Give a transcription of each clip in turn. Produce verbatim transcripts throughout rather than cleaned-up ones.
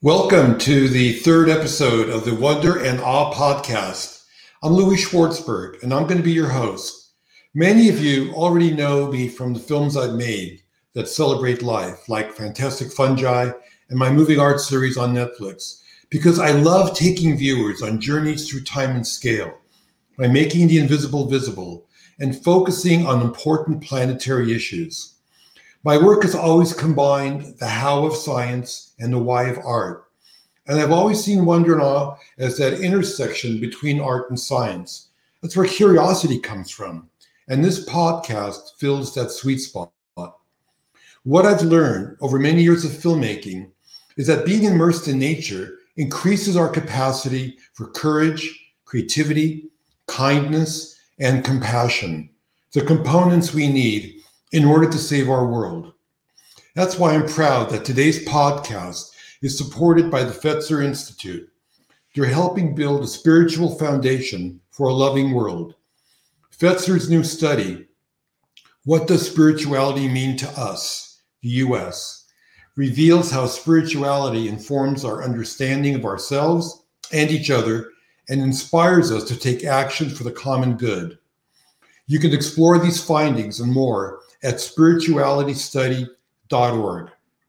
Welcome to the third episode of the Wonder and Awe podcast. I'm Louis Schwartzberg, and I'm going to be your host. Many of you already know me from the films I've made that celebrate life, like Fantastic Fungi and my moving art series on Netflix, because I love taking viewers on journeys through time and scale by making the invisible visible and focusing on important planetary issues. My work has always combined the how of science and the why of art. And I've always seen wonder and awe as that intersection between art and science. That's where curiosity comes from. And this podcast fills that sweet spot. What I've learned over many years of filmmaking is that being immersed in nature increases our capacity for courage, creativity, kindness, and compassion, the components we need in order to save our world. That's why I'm proud that today's podcast is supported by the Fetzer Institute. They're helping build a spiritual foundation for a loving world. Fetzer's new study, What Does Spirituality Mean to Us, the U S, reveals how spirituality informs our understanding of ourselves and each other and inspires us to take action for the common good. You can explore these findings and more at spirituality study dot org.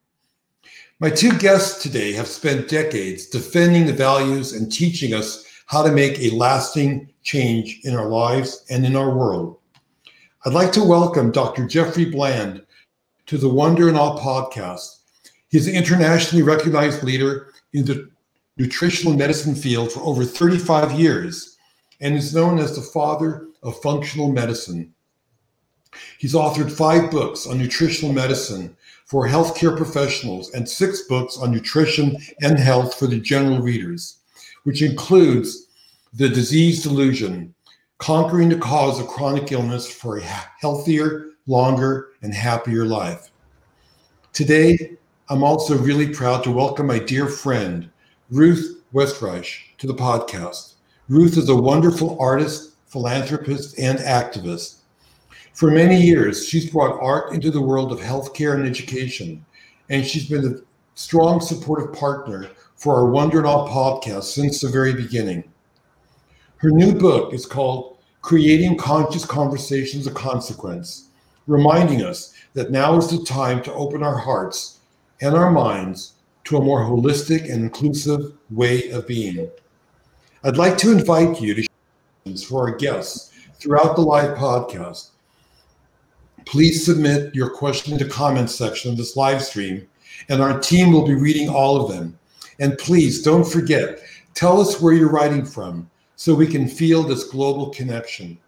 My two guests today have spent decades defending the values and teaching us how to make a lasting change in our lives and in our world. I'd like to welcome Doctor Jeffrey Bland to the Wonder and Awe podcast. He's an internationally recognized leader in the nutritional medicine field for over thirty-five years and is known as the father of functional medicine. He's authored five books on nutritional medicine for healthcare professionals and six books on nutrition and health for the general readers, which includes The Disease Delusion, Conquering the Cause of Chronic Illness for a Healthier, Longer, and Happier Life. Today, I'm also really proud to welcome my dear friend, Ruth Westreich, to the podcast. Ruth is a wonderful artist, philanthropist, and activist. For many years, she's brought art into the world of healthcare and education, and she's been a strong supportive partner for our Wonder and Awe podcast since the very beginning. Her new book is called Creating Conscious Conversations of Consequence, reminding us that now is the time to open our hearts and our minds to a more holistic and inclusive way of being. I'd like to invite you to share questions for our guests throughout the live podcast. Please submit your question in the comments section of this live stream, and our team will be reading all of them. And please don't forget, tell us where you're writing from so we can feel this global connection.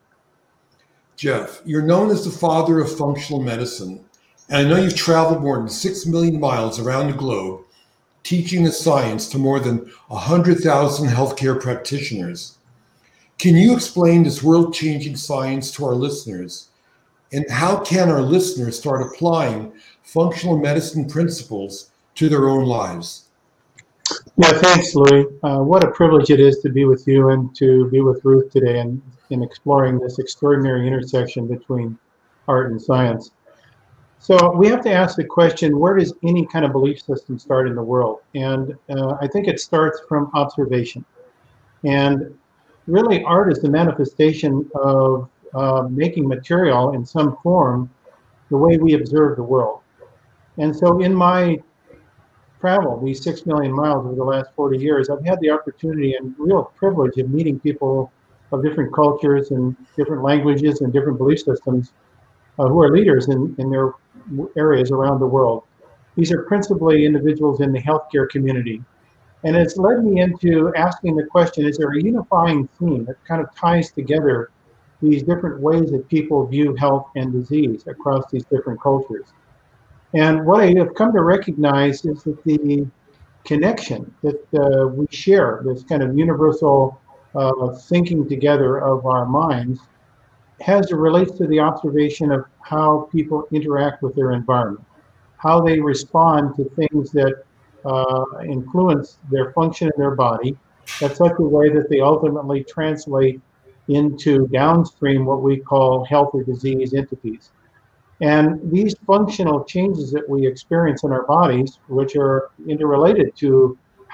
Jeff, you're known as the father of functional medicine, and I know you've traveled more than six million miles around the globe, teaching the science to more than one hundred thousand healthcare practitioners. Can you explain this world-changing science to our listeners? And how can our listeners start applying functional medicine principles to their own lives? Yeah, thanks, Louis. Uh, what a privilege it is to be with you and to be with Ruth today and in exploring this extraordinary intersection between art and science. So we have to ask the question, where does any kind of belief system start in the world? And uh, I think it starts from observation. And really, art is the manifestation of Uh, making material in some form the way we observe the world. And so in my travel, these six million miles over the last forty years, I've had the opportunity and real privilege of meeting people of different cultures and different languages and different belief systems uh, who are leaders in, in their areas around the world. These are principally individuals in the healthcare community. And it's led me into asking the question, is there a unifying theme that kind of ties together these different ways that people view health and disease across these different cultures? And what I have come to recognize is that the connection that uh, we share, this kind of universal uh, thinking together of our minds, has relates to the observation of how people interact with their environment, how they respond to things that uh, influence their function in their body in such a way that they ultimately translate into downstream what we call health or disease entities. And these functional changes that we experience in our bodies, which are interrelated to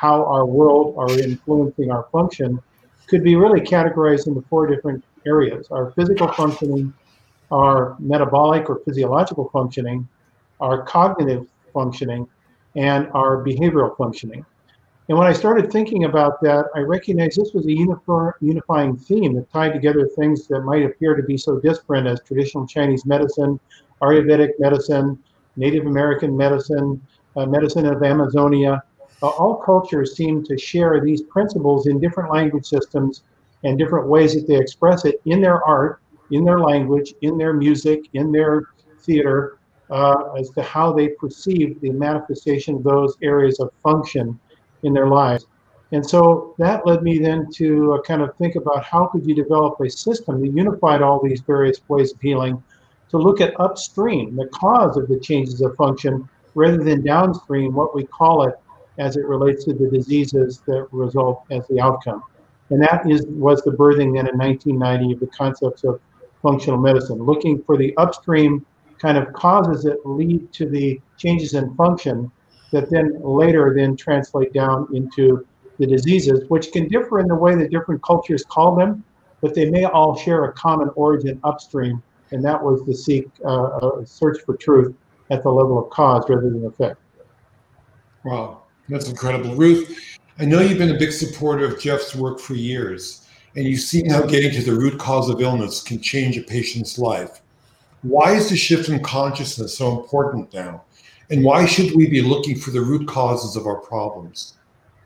how our world are influencing our function could be really categorized into four different areas: our physical functioning, our metabolic or physiological functioning, our cognitive functioning, and our behavioral functioning. And when I started thinking about that, I recognized this was a uniform, unifying theme that tied together things that might appear to be so disparate as traditional Chinese medicine, Ayurvedic medicine, Native American medicine, uh, medicine of Amazonia. Uh, all cultures seem to share these principles in different language systems and different ways that they express it in their art, in their language, in their music, in their theater, uh, as to how they perceive the manifestation of those areas of function in their lives. And so that led me then to uh, kind of think about how could you develop a system that unified all these various ways of healing to look at upstream, the cause of the changes of function, rather than downstream, what we call it as it relates to the diseases that result as the outcome. And that is was the birthing then in nineteen ninety of the concepts of functional medicine, looking for the upstream kind of causes that lead to the changes in function that then later then translate down into the diseases, which can differ in the way that different cultures call them, but they may all share a common origin upstream, and that was the seek, uh, uh, search for truth at the level of cause rather than effect. Wow, that's incredible. Ruth, I know you've been a big supporter of Jeff's work for years, and you've seen how getting to the root cause of illness can change a patient's life. Why is the shift in consciousness so important now? And why should we be looking for the root causes of our problems?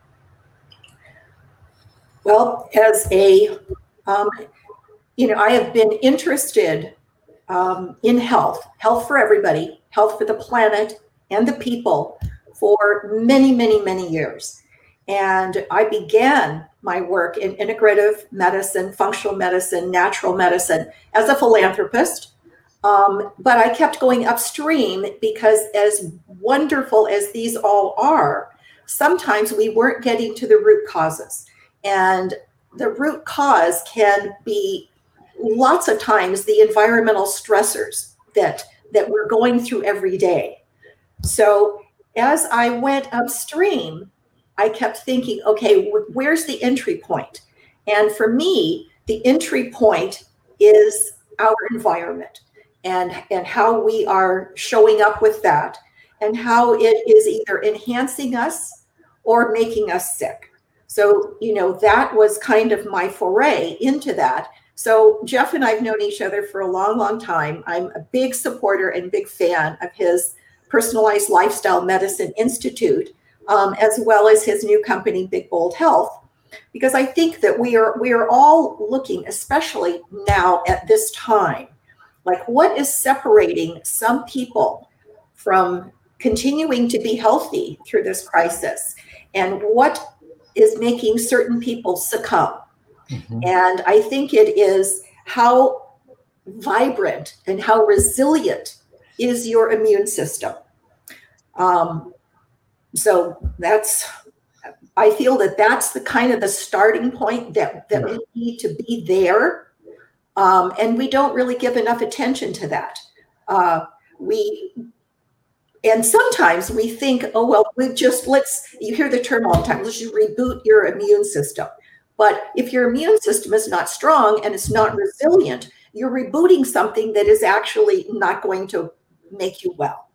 Well, as a, um, you know, I have been interested um, in health, health for everybody, health for the planet and the people for many, many, many years. And I began my work in integrative medicine, functional medicine, natural medicine as a philanthropist. Um, but I kept going upstream because as wonderful as these all are, sometimes we weren't getting to the root causes. And the root cause can be lots of times the environmental stressors that, that we're going through every day. So as I went upstream, I kept thinking, okay, where's the entry point? And for me, the entry point is our environment. And, and how we are showing up with that, and how it is either enhancing us or making us sick. So, you know, that was kind of my foray into that. So Jeff and I have known each other for a long, long time. I'm a big supporter and big fan of his Personalized Lifestyle Medicine Institute, um, as well as his new company, Big Bold Health, because I think that we are we are all looking, especially now at this time, like what is separating some people from continuing to be healthy through this crisis, and what is making certain people succumb. Mm-hmm. And I think it is how vibrant and how resilient is your immune system. Um, so that's, I feel that that's the kind of the starting point that, that we need to be there. Um, and we don't really give enough attention to that. Uh, we, and sometimes we think, oh, well, we just, let's, you hear the term all the time, let's just reboot your immune system. But if your immune system is not strong and it's not resilient, you're rebooting something that is actually not going to make you well.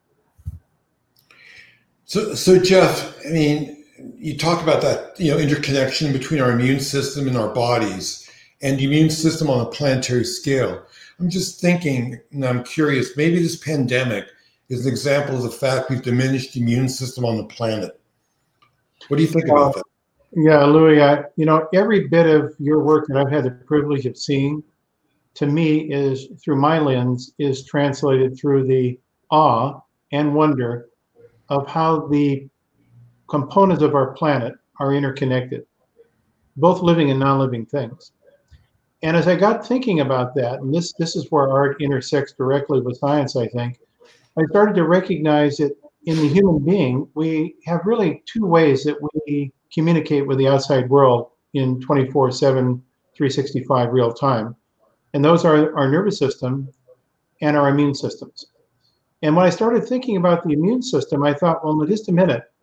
So, so Jeff, I mean, you talk about that, you know, interconnection between our immune system and our bodies, and the immune system on a planetary scale. I'm just thinking, and I'm curious, maybe this pandemic is an example of the fact we've diminished the immune system on the planet. What do you think about that? Yeah, Louis, I, you know, every bit of your work that I've had the privilege of seeing, to me, is through my lens, is translated through the awe and wonder of how the components of our planet are interconnected, both living and non-living things. And as I got thinking about that, and this, this is where art intersects directly with science, I think, I started to recognize that in the human being, we have really two ways that we communicate with the outside world in twenty-four seven, three sixty-five real time. And those are our nervous system and our immune systems. And when I started thinking about the immune system, I thought, well, just a minute.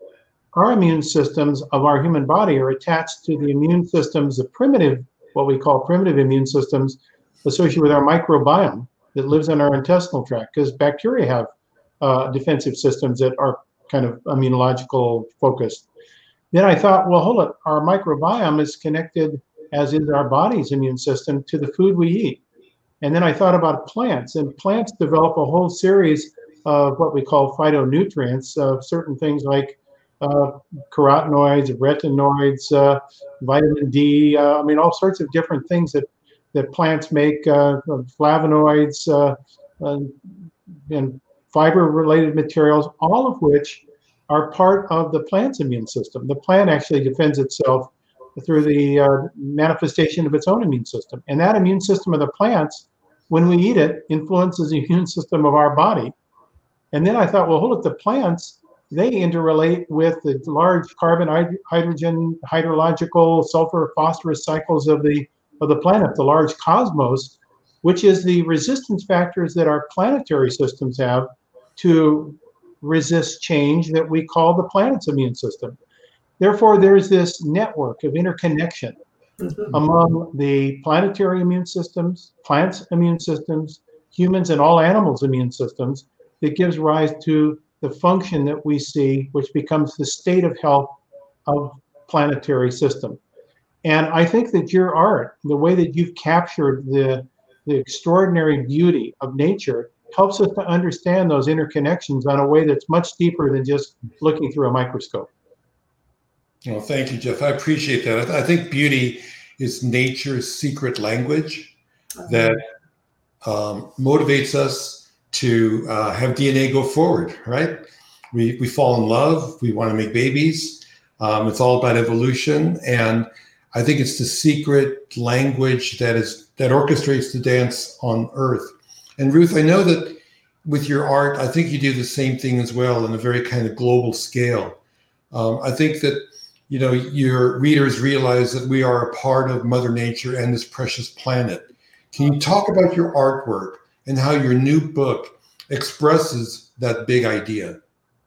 our immune systems of our human body are attached to the immune systems, the primitive, what we call primitive immune systems associated with our microbiome that lives in our intestinal tract, because bacteria have uh, defensive systems that are kind of immunological focused. Then I thought, well, hold it, our microbiome is connected, as is our body's immune system, to the food we eat. And then I thought about plants, and plants develop a whole series of what we call phytonutrients, of certain things like uh, carotenoids, retinoids, uh, vitamin D, uh, I mean, all sorts of different things that, that plants make, uh, flavonoids, uh, uh, and fiber-related materials, all of which are part of the plant's immune system. The plant actually defends itself through the uh, manifestation of its own immune system. And that immune system of the plants, when we eat it, influences the immune system of our body. And then I thought, well, hold it, the plants, they interrelate with the large carbon, hydrogen, hydrological, sulfur, phosphorus cycles of the, of the planet, the large cosmos, which is the resistance factors that our planetary systems have to resist change that we call the planet's immune system. Therefore, there's this network of interconnection mm-hmm. among the planetary immune systems, plants' immune systems, humans and all animals' immune systems that gives rise to the function that we see, which becomes the state of health of planetary system. And I think that your art, the way that you've captured the, the extraordinary beauty of nature, helps us to understand those interconnections on a way that's much deeper than just looking through a microscope. Well, thank you, Jeff. I appreciate that. I, th- I think beauty is nature's secret language that um, motivates us to uh, have D N A go forward, right? We we fall in love. We want to make babies. Um, it's all about evolution. And I think it's the secret language that is that orchestrates the dance on Earth. And Ruth, I know that with your art, I think you do the same thing as well on a very kind of global scale. Um, I think that, you know, your readers realize that we are a part of Mother Nature and this precious planet. Can you talk about your artwork and how your new book expresses that big idea?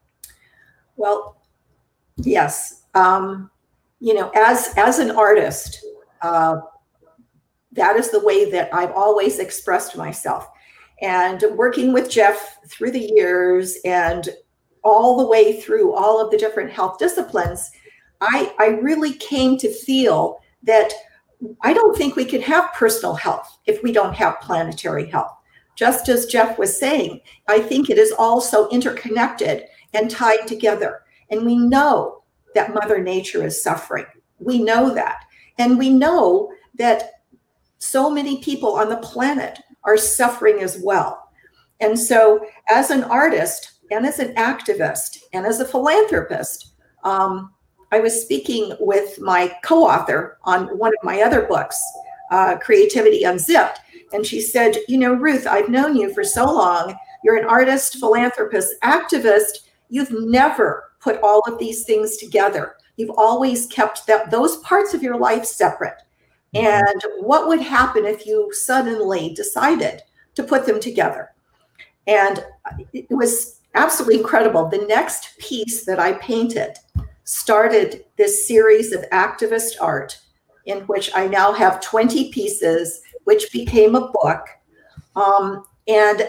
Well, yes. Um, you know, as as an artist, uh, that is the way that I've always expressed myself. And working with Jeff through the years and all the way through all of the different health disciplines, I, I really came to feel that I don't think we can have personal health if we don't have planetary health. Just as Jeff was saying, I think it is also interconnected and tied together. And we know that Mother Nature is suffering. We know that. And we know that so many people on the planet are suffering as well. And so as an artist and as an activist and as a philanthropist, um, I was speaking with my co-author on one of my other books, uh, Creativity Unzipped. And she said, you know, Ruth, I've known you for so long. You're an artist, philanthropist, activist. You've never put all of these things together. You've always kept that, those parts of your life separate. And what would happen if you suddenly decided to put them together? And it was absolutely incredible. The next piece that I painted started this series of activist art in which I now have twenty pieces, which became a book. Um, and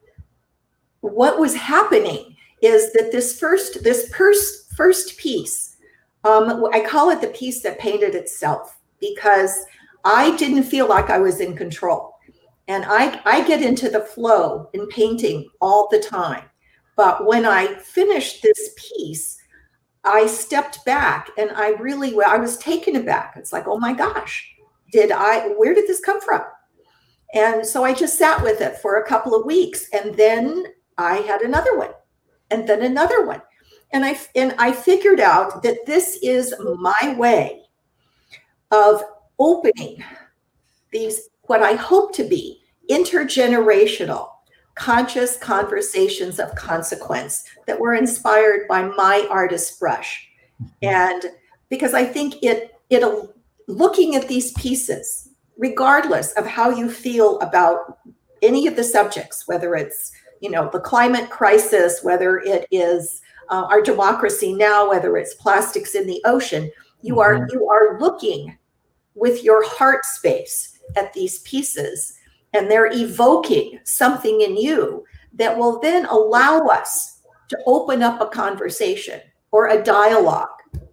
what was happening is that this first, this first, first piece, um, I call it the piece that painted itself, because I didn't feel like I was in control. And I, I get into the flow in painting all the time. But when I finished this piece, I stepped back and I really, I was taken aback. It's like, oh my gosh, did I, where did this come from? And so I just sat with it for a couple of weeks. And then I had another one and then another one. And I, and I figured out that this is my way of opening these, what I hope to be intergenerational conscious conversations of consequence that were inspired by my artist brush. And because I think it, it'll, looking at these pieces, regardless of how you feel about any of the subjects, whether it's, you know, the climate crisis, whether it is uh, our democracy now, whether it's plastics in the ocean, you are Mhm. you are looking with your heart space at these pieces, and they're evoking something in you that will then allow us to open up a conversation or a dialogue.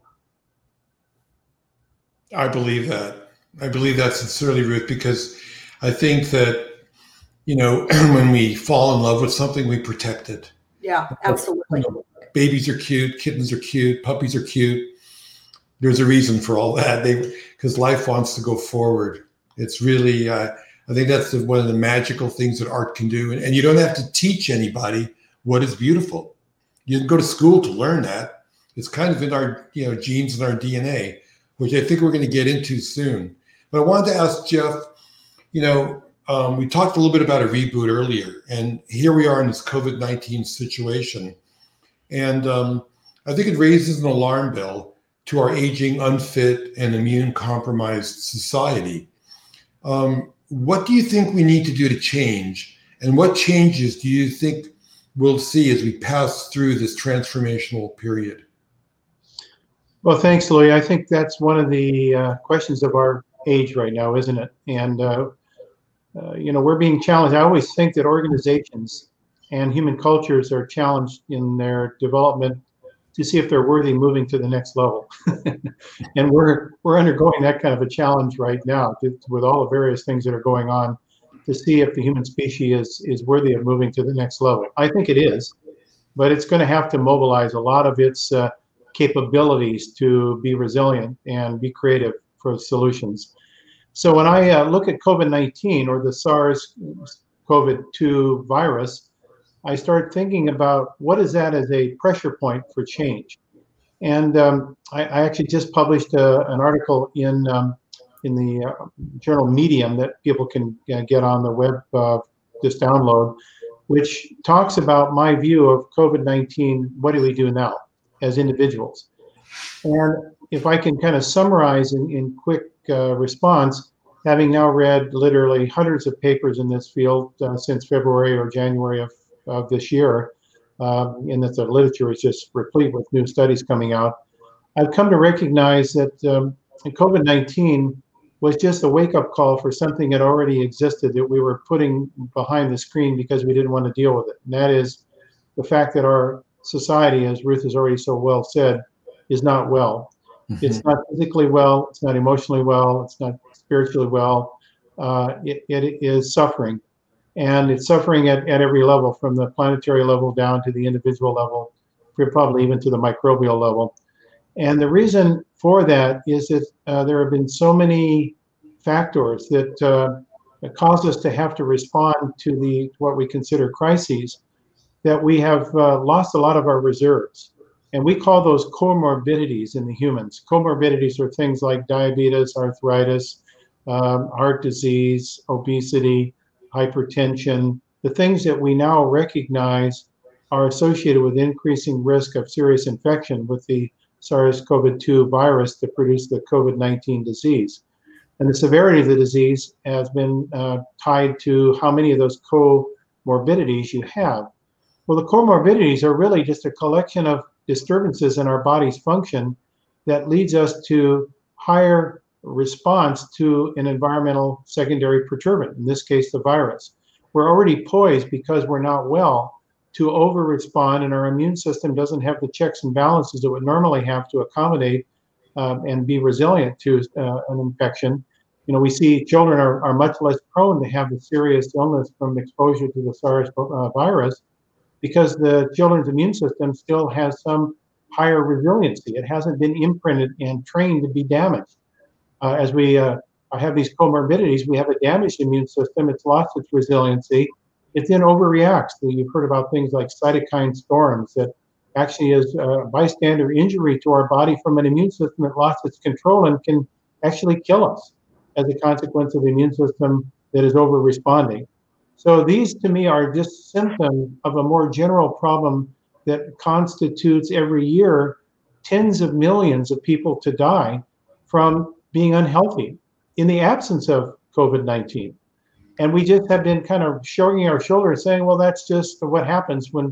I believe that. I believe that sincerely, Ruth, because I think that, you know, when we fall in love with something, we protect it. Yeah, You absolutely. know, babies are cute, kittens are cute, puppies are cute. There's a reason for all that. They because life wants to go forward. It's really, uh, I think that's the, one of the magical things that art can do. And, and you don't have to teach anybody what is beautiful. You can go to school to learn that. It's kind of in our, you know, genes and our D N A, which I think we're going to get into soon. But I wanted to ask Jeff, you know, um, we talked a little bit about a reboot earlier, and here we are in this COVID nineteen situation. And um, I think it raises an alarm bell to our aging, unfit, and immune compromised society. Um, what do you think we need to do to change? And what changes do you think we'll see as we pass through this transformational period? Well, thanks, Louis. I think that's one of the uh, questions of our age right now, isn't it? And, uh, uh, you know, we're being challenged. I always think that organizations and human cultures are challenged in their development to see if they're worthy moving to the next level. And we're we're undergoing that kind of a challenge right now to, with all the various things that are going on to see if the human species is, is worthy of moving to the next level. I think it is, but it's going to have to mobilize a lot of its uh, capabilities to be resilient and be creative for solutions. So when I uh, look at COVID nineteen or the SARS CoV two virus, I start thinking about what is that as a pressure point for change. And um, I, I actually just published a, an article in um, in the uh, journal Medium that people can uh, get on the web, uh, just download, which talks about my view of COVID nineteen. What do we do now as individuals? And if I can kind of summarize in, in quick uh, response, having now read literally hundreds of papers in this field uh, since February or January of, of this year, um, and that the literature is just replete with new studies coming out, I've come to recognize that um, COVID nineteen was just a wake-up call for something that already existed that we were putting behind the screen because we didn't want to deal with it. And that is the fact that our society, as Ruth has already so well said, is not well. Mm-hmm. It's not physically well, it's not emotionally well, it's not spiritually well. Uh, it, it is suffering. And it's suffering at, at every level, from the planetary level down to the individual level, probably even to the microbial level. And the reason for that is that uh, there have been so many factors that, uh, that cause us to have to respond to the what we consider crises, that we have uh, lost a lot of our reserves. And we call those comorbidities in the humans. Comorbidities are things like diabetes, arthritis, um, heart disease, obesity, hypertension, the things that we now recognize are associated with increasing risk of serious infection with the SARS CoV two virus that produced the COVID nineteen disease. And the severity of the disease has been uh, tied to how many of those comorbidities you have. Well, the comorbidities are really just a collection of disturbances in our body's function that leads us to higher response to an environmental secondary perturbant, in this case, the virus. We're already poised, because we're not well, to over-respond, and our immune system doesn't have the checks and balances it would normally have to accommodate um, and be resilient to uh, an infection. You know, we see children are, are much less prone to have a serious illness from exposure to the SARS uh, virus, because the children's immune system still has some higher resiliency. It hasn't been imprinted and trained to be damaged. Uh, as we uh, have these comorbidities, we have a damaged immune system. It's lost its resiliency. It then overreacts. You've heard about things like cytokine storms that actually is a bystander injury to our body from an immune system that lost its control and can actually kill us as a consequence of the immune system that is over-responding. So these, to me, are just symptoms of a more general problem that constitutes every year tens of millions of people to die from being unhealthy in the absence of COVID nineteen. And we just have been kind of shrugging our shoulders saying, well, that's just what happens when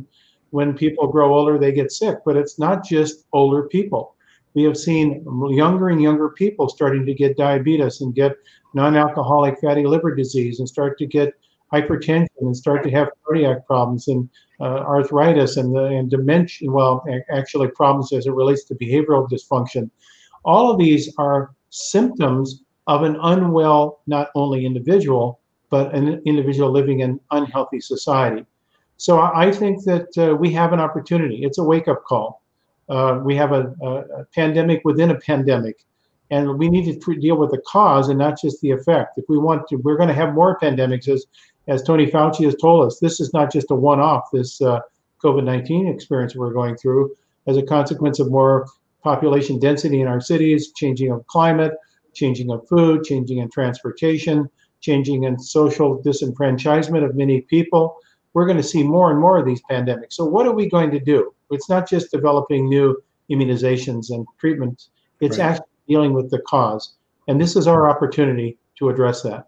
when people grow older, they get sick. But it's not just older people. We have seen younger and younger people starting to get diabetes and get non-alcoholic fatty liver disease and start to get hypertension and start to have cardiac problems and uh, arthritis and, the, and dementia, well, actually problems as it relates to behavioral dysfunction. All of these are symptoms of an unwell, not only individual, but an individual living in unhealthy society. So I think that uh, we have an opportunity. It's a wake-up call. Uh, we have a, a, a pandemic within a pandemic, and we need to pre- deal with the cause and not just the effect. If we want to, we're going to have more pandemics, as as Tony Fauci has told us. This is not just a one-off, this uh, COVID nineteen experience we're going through as a consequence of more population density in our cities, changing of climate, changing of food, changing in transportation, changing in social disenfranchisement of many people. We're going to see more and more of these pandemics. So what are we going to do? It's not just developing new immunizations and treatments. It's right. actually dealing with the cause. And this is our opportunity to address that.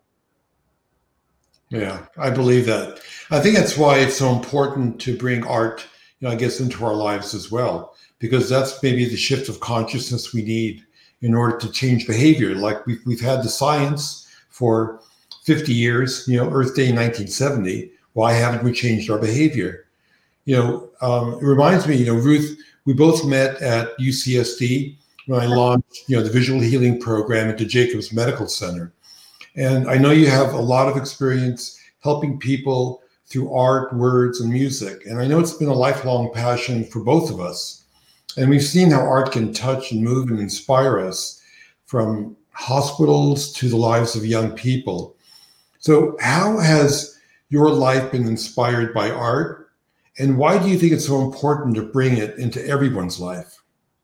Yeah, I believe that. I think that's why it's so important to bring art, you know, I guess, into our lives as well, because that's maybe the shift of consciousness we need in order to change behavior. Like we've, we've had the science for fifty years, you know, Earth Day nineteen seventy. Why haven't we changed our behavior? You know, um, it reminds me, you know, Ruth, we both met at U C S D when I launched, you know, the visual healing program at the Jacobs Medical Center. And I know you have a lot of experience helping people through art, words, and music. And I know it's been a lifelong passion for both of us. And we've seen how art can touch and move and inspire us, from hospitals to the lives of young people. So how has your life been inspired by art? And why do you think it's so important to bring it into everyone's life?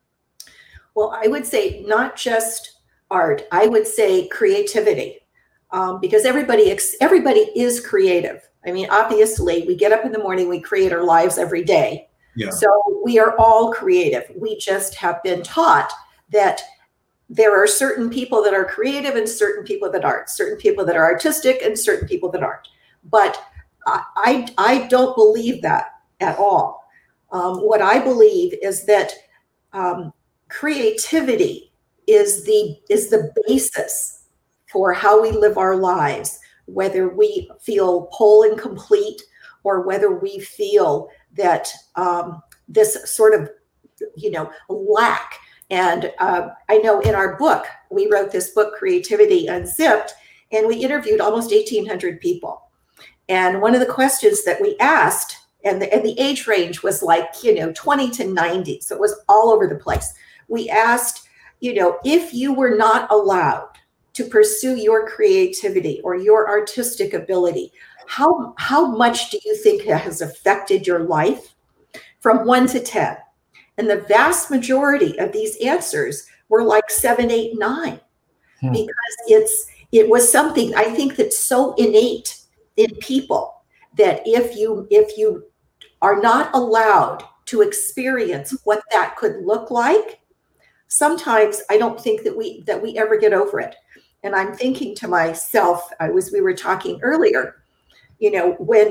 Well, I would say not just art. I would say creativity, um, because everybody ex- everybody is creative. I mean, obviously, we get up in the morning, we create our lives every day. Yeah. So we are all creative. We just have been taught that there are certain people that are creative and certain people that aren't, certain people that are artistic and certain people that aren't. But I, I, I don't believe that at all. Um, what I believe is that um, creativity is the is the basis for how we live our lives, whether we feel whole and complete or whether we feel that um, this sort of, you know, lack. And uh, I know in our book, we wrote this book, Creativity Unzipped, and we interviewed almost eighteen hundred people. And one of the questions that we asked, and the, and the age range was like, you know, twenty to ninety. So it was all over the place. We asked, you know, if you were not allowed to pursue your creativity or your artistic ability, how, how much do you think has affected your life? From one to ten. And the vast majority of these answers were like seven, eight, nine, hmm. because it's it was something I think that's so innate in people that if you if you are not allowed to experience what that could look like, sometimes I don't think that we that we ever get over it. And I'm thinking to myself, I was we were talking earlier, you know, when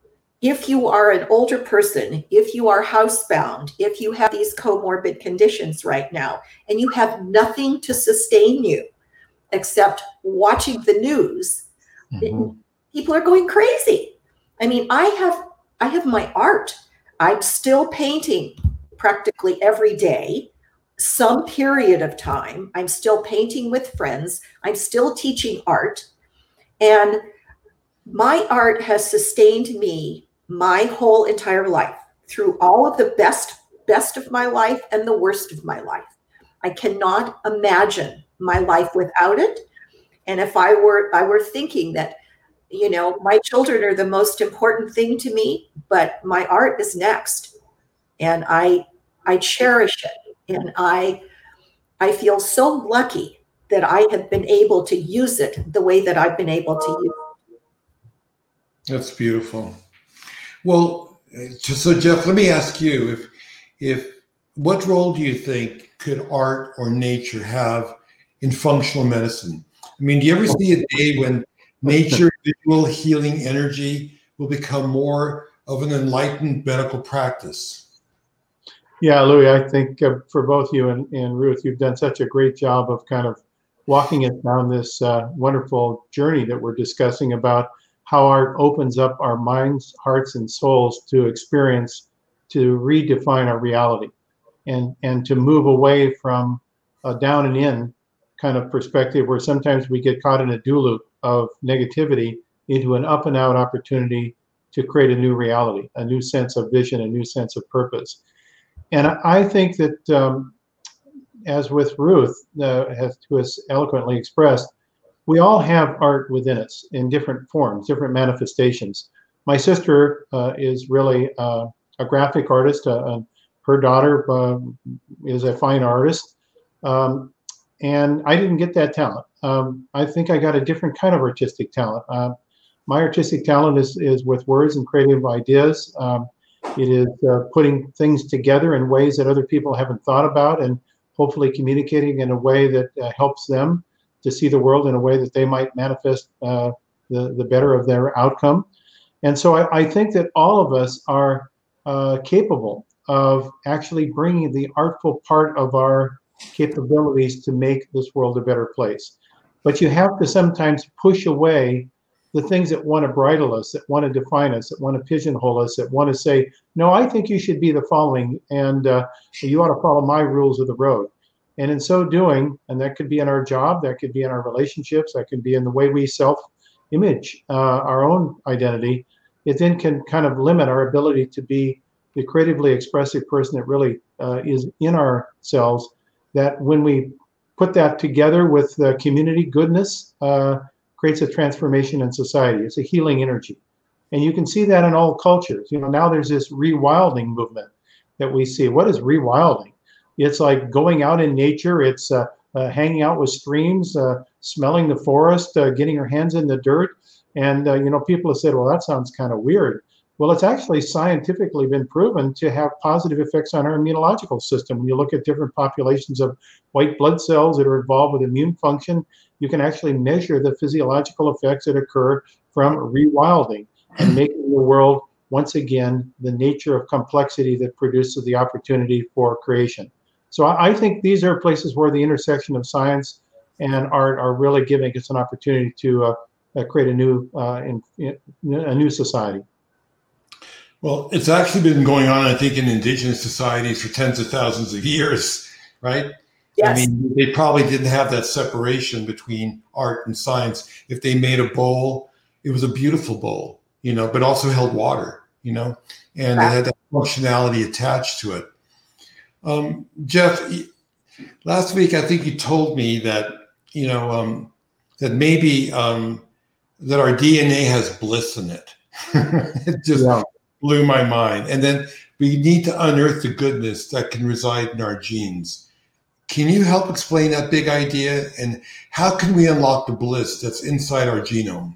if you are an older person, if you are housebound, if you have these comorbid conditions right now, and you have nothing to sustain you except watching the news, mm-hmm. people are going crazy. I mean, I have I have my art. I'm still painting practically every day, some period of time. I'm still painting with friends. I'm still teaching art. And my art has sustained me my whole entire life, through all of the best best of my life and the worst of my life. I cannot imagine my life without it. And if I were I were thinking that, you know, my children are the most important thing to me, but my art is next. And I I cherish it. And I I feel so lucky that I have been able to use it the way that I've been able to use it. That's beautiful. Well, so Jeff, let me ask you, if, if what role do you think could art or nature have in functional medicine? I mean, do you ever see a day when nature, visual healing energy will become more of an enlightened medical practice? Yeah, Louis, I think uh, for both you and, and Ruth, you've done such a great job of kind of walking us down this uh, wonderful journey that we're discussing about how art opens up our minds, hearts, and souls to experience, to redefine our reality, and, and to move away from a down and in kind of perspective where sometimes we get caught in a do loop of negativity into an up and out opportunity to create a new reality, a new sense of vision, a new sense of purpose. And I think that, um, as with Ruth, uh, has, who has eloquently expressed, we all have art within us in different forms, different manifestations. My sister uh, is really uh, a graphic artist. Uh, her daughter uh, is a fine artist. Um, and I didn't get that talent. Um, I think I got a different kind of artistic talent. Uh, my artistic talent is, is with words and creative ideas. Um, it is uh, putting things together in ways that other people haven't thought about, and hopefully communicating in a way that uh, helps them to see the world in a way that they might manifest uh, the, the better of their outcome. And so I, I think that all of us are uh, capable of actually bringing the artful part of our capabilities to make this world a better place. But you have to sometimes push away the things that want to bridle us, that want to define us, that want to pigeonhole us, that want to say, no, I think you should be the following, and uh, you ought to follow my rules of the road. And in so doing, and that could be in our job, that could be in our relationships, that could be in the way we self-image uh, our own identity, it then can kind of limit our ability to be the creatively expressive person that really uh, is in ourselves, that when we put that together with uh, community goodness, uh, creates a transformation in society. It's a healing energy. And you can see that in all cultures. You know, now there's this rewilding movement that we see. What is rewilding? It's like going out in nature. It's uh, uh, hanging out with streams, uh, smelling the forest, uh, getting your hands in the dirt. And, uh, you know, people have said, well, that sounds kind of weird. Well, it's actually scientifically been proven to have positive effects on our immunological system. When you look at different populations of white blood cells that are involved with immune function, you can actually measure the physiological effects that occur from rewilding and making the world, once again, the nature of complexity that produces the opportunity for creation. So I think these are places where the intersection of science and art are really giving us an opportunity to uh, uh, create a new, uh, in, in, a new society. Well, it's actually been going on, I think, in indigenous societies for tens of thousands of years, right? Yes. I mean, they probably didn't have that separation between art and science. If they made a bowl, it was a beautiful bowl, you know, but also held water, you know, and it had that functionality attached to it. Um, Jeff, last week, I think you told me that, you know, um, that maybe um, that our D N A has bliss in it. It just yeah. blew my mind. And then we need to unearth the goodness that can reside in our genes. Can you help explain that big idea, and how can we unlock the bliss that's inside our genome?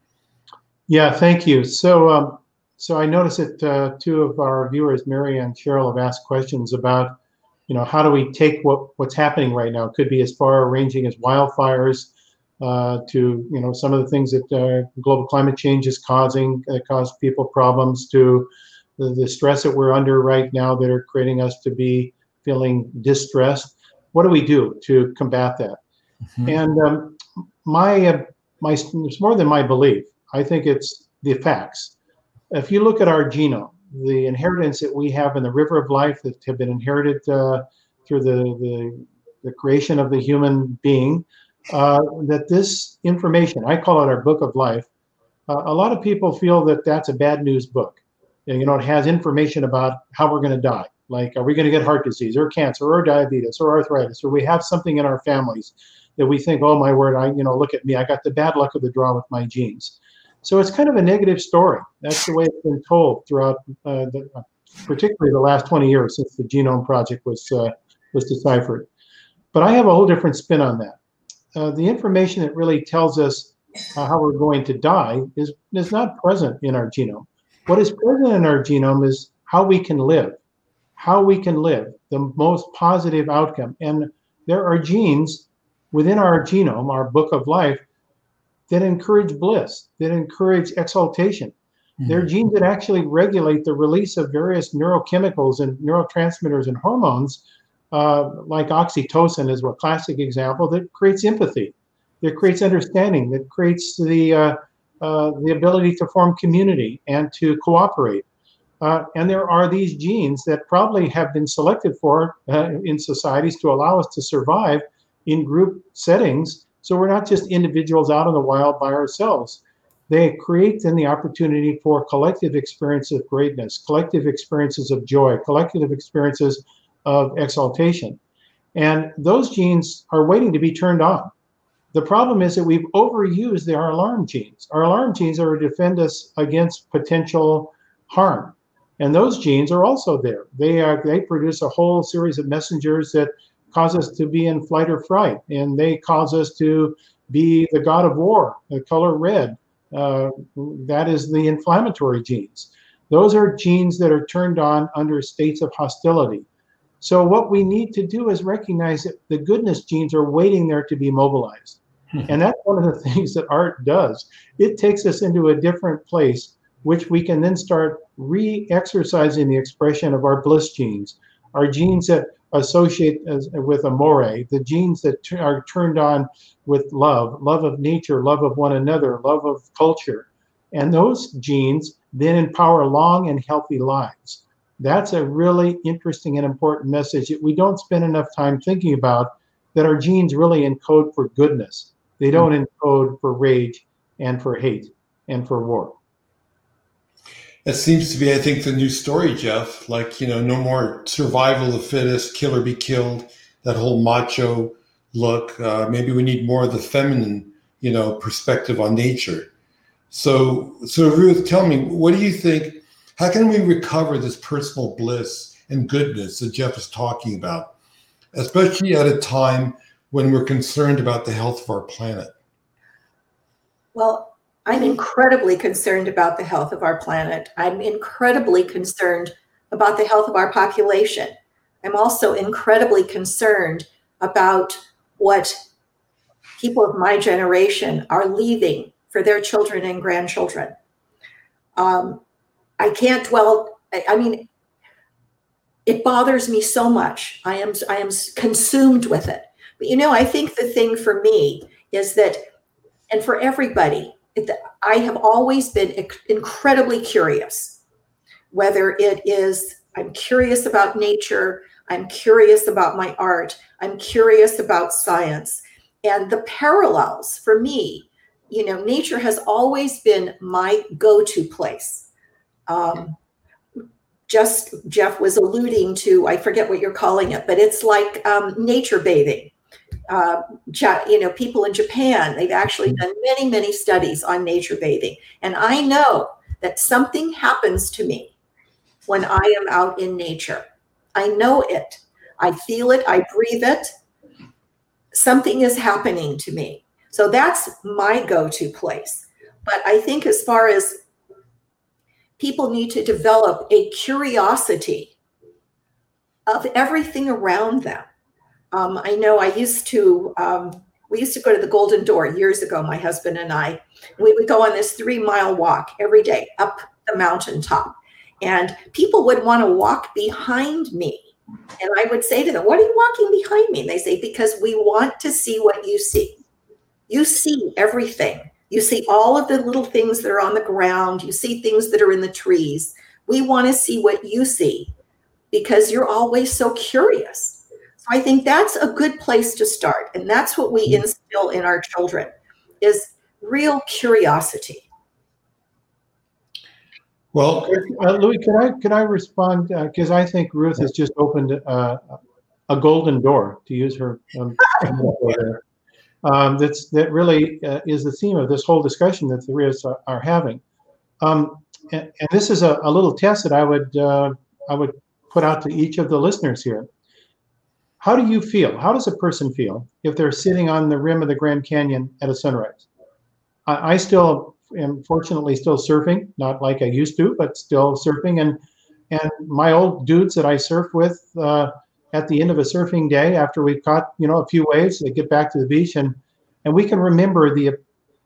Yeah, thank you. So, um, so I noticed that uh, two of our viewers, Mary and Cheryl, have asked questions about, you know, how do we take what what's happening right now? It could be as far ranging as wildfires uh, to, you know, some of the things that uh, global climate change is causing, uh, cause people problems, to the, the stress that we're under right now that are creating us to be feeling distressed. What do we do to combat that? Mm-hmm. And um, my, uh, my, it's more than my belief. I think it's the facts. If you look at our genome, the inheritance that we have in the river of life that have been inherited uh, through the, the, the creation of the human being, uh, that this information, I call it our book of life, uh, a lot of people feel that that's a bad news book. You know, it has information about how we're going to die. Like, are we going to get heart disease or cancer or diabetes or arthritis, or we have something in our families that we think, oh my word, I, you know, look at me, I got the bad luck of the draw with my genes. So it's kind of a negative story. That's the way it's been told throughout, uh, the, particularly the last twenty years since the Genome Project was uh, was deciphered. But I have a whole different spin on that. Uh, the information that really tells us uh, how we're going to die is is not present in our genome. What is present in our genome is how we can live, how we can live, the most positive outcome. And there are genes within our genome, our book of life, that encourage bliss, that encourage exaltation, Mm. They're genes that actually regulate the release of various neurochemicals and neurotransmitters and hormones, uh, like oxytocin is a classic example, that creates empathy, that creates understanding, that creates the, uh, uh, the ability to form community and to cooperate. Uh, and there are these genes that probably have been selected for uh, in societies to allow us to survive in group settings. So we're not just individuals out in the wild by ourselves. They create then the opportunity for collective experience of greatness, collective experiences of joy, collective experiences of exaltation. And those genes are waiting to be turned on. The problem is that we've overused our alarm genes. Our alarm genes are to defend us against potential harm. And those genes are also there. They are, they produce a whole series of messengers that cause us to be in flight or fright, and they cause us to be the god of war, the color red. Uh, that is the inflammatory genes. Those are genes that are turned on under states of hostility. So what we need to do is recognize that the goodness genes are waiting there to be mobilized. And that's one of the things that art does. It takes us into a different place, which we can then start re-exercising the expression of our bliss genes, our genes that associate as, with amore, the genes that t- are turned on with love, love of nature, love of one another, love of culture. And those genes then empower long and healthy lives. That's a really interesting and important message that we don't spend enough time thinking about, that our genes really encode for goodness. They don't encode for rage and for hate and for war. It seems to be, I think, the new story, Jeff. Like, you know, no more survival of the fittest, kill or be killed, that whole macho look. Uh, maybe we need more of the feminine, you know, perspective on nature. So, so Ruth, tell me, what do you think? How can we recover this personal bliss and goodness that Jeff is talking about, especially at a time when we're concerned about the health of our planet? Well, I'm incredibly concerned about the health of our planet. I'm incredibly concerned about the health of our population. I'm also incredibly concerned about what people of my generation are leaving for their children and grandchildren. Um, I can't dwell, I, I mean, it bothers me so much. I am, I am consumed with it. But you know, I think the thing for me is that, and for everybody, I have always been incredibly curious, whether it is, I'm curious about nature, I'm curious about my art, I'm curious about science. And the parallels for me, you know, nature has always been my go-to place. Um, just Jeff was alluding to, I forget what you're calling it, but it's like um, nature bathing. Uh, you know, people in Japan, they've actually done many, many studies on nature bathing. And I know that something happens to me when I am out in nature. I know it. I feel it. I breathe it. Something is happening to me. So that's my go-to place. But I think as far as people need to develop a curiosity of everything around them. Um, I know I used to, um, we used to go to the Golden Door years ago, my husband and I. We would go on this three mile walk every day up the mountaintop. And people would want to walk behind me. And I would say to them, what are you walking behind me? And they say, because we want to see what you see. You see everything. You see all of the little things that are on the ground. You see things that are in the trees. We want to see what you see because you're always so curious. So I think that's a good place to start. And that's what we instill in our children is real curiosity. Well, uh, Louis, can I can I respond? Because uh, I think Ruth has just opened uh, a golden door, to use her um, there. Um, that's that really uh, is the theme of this whole discussion that the three of us are, are having. Um, and, and this is a, a little test that I would uh, I would put out to each of the listeners here. How do you feel? How does a person feel if they're sitting on the rim of the Grand Canyon at a sunrise? I, I still am fortunately still surfing, not like I used to, but still surfing. And and my old dudes that I surf with uh, at the end of a surfing day, after we've caught you know a few waves, they get back to the beach, and and we can remember the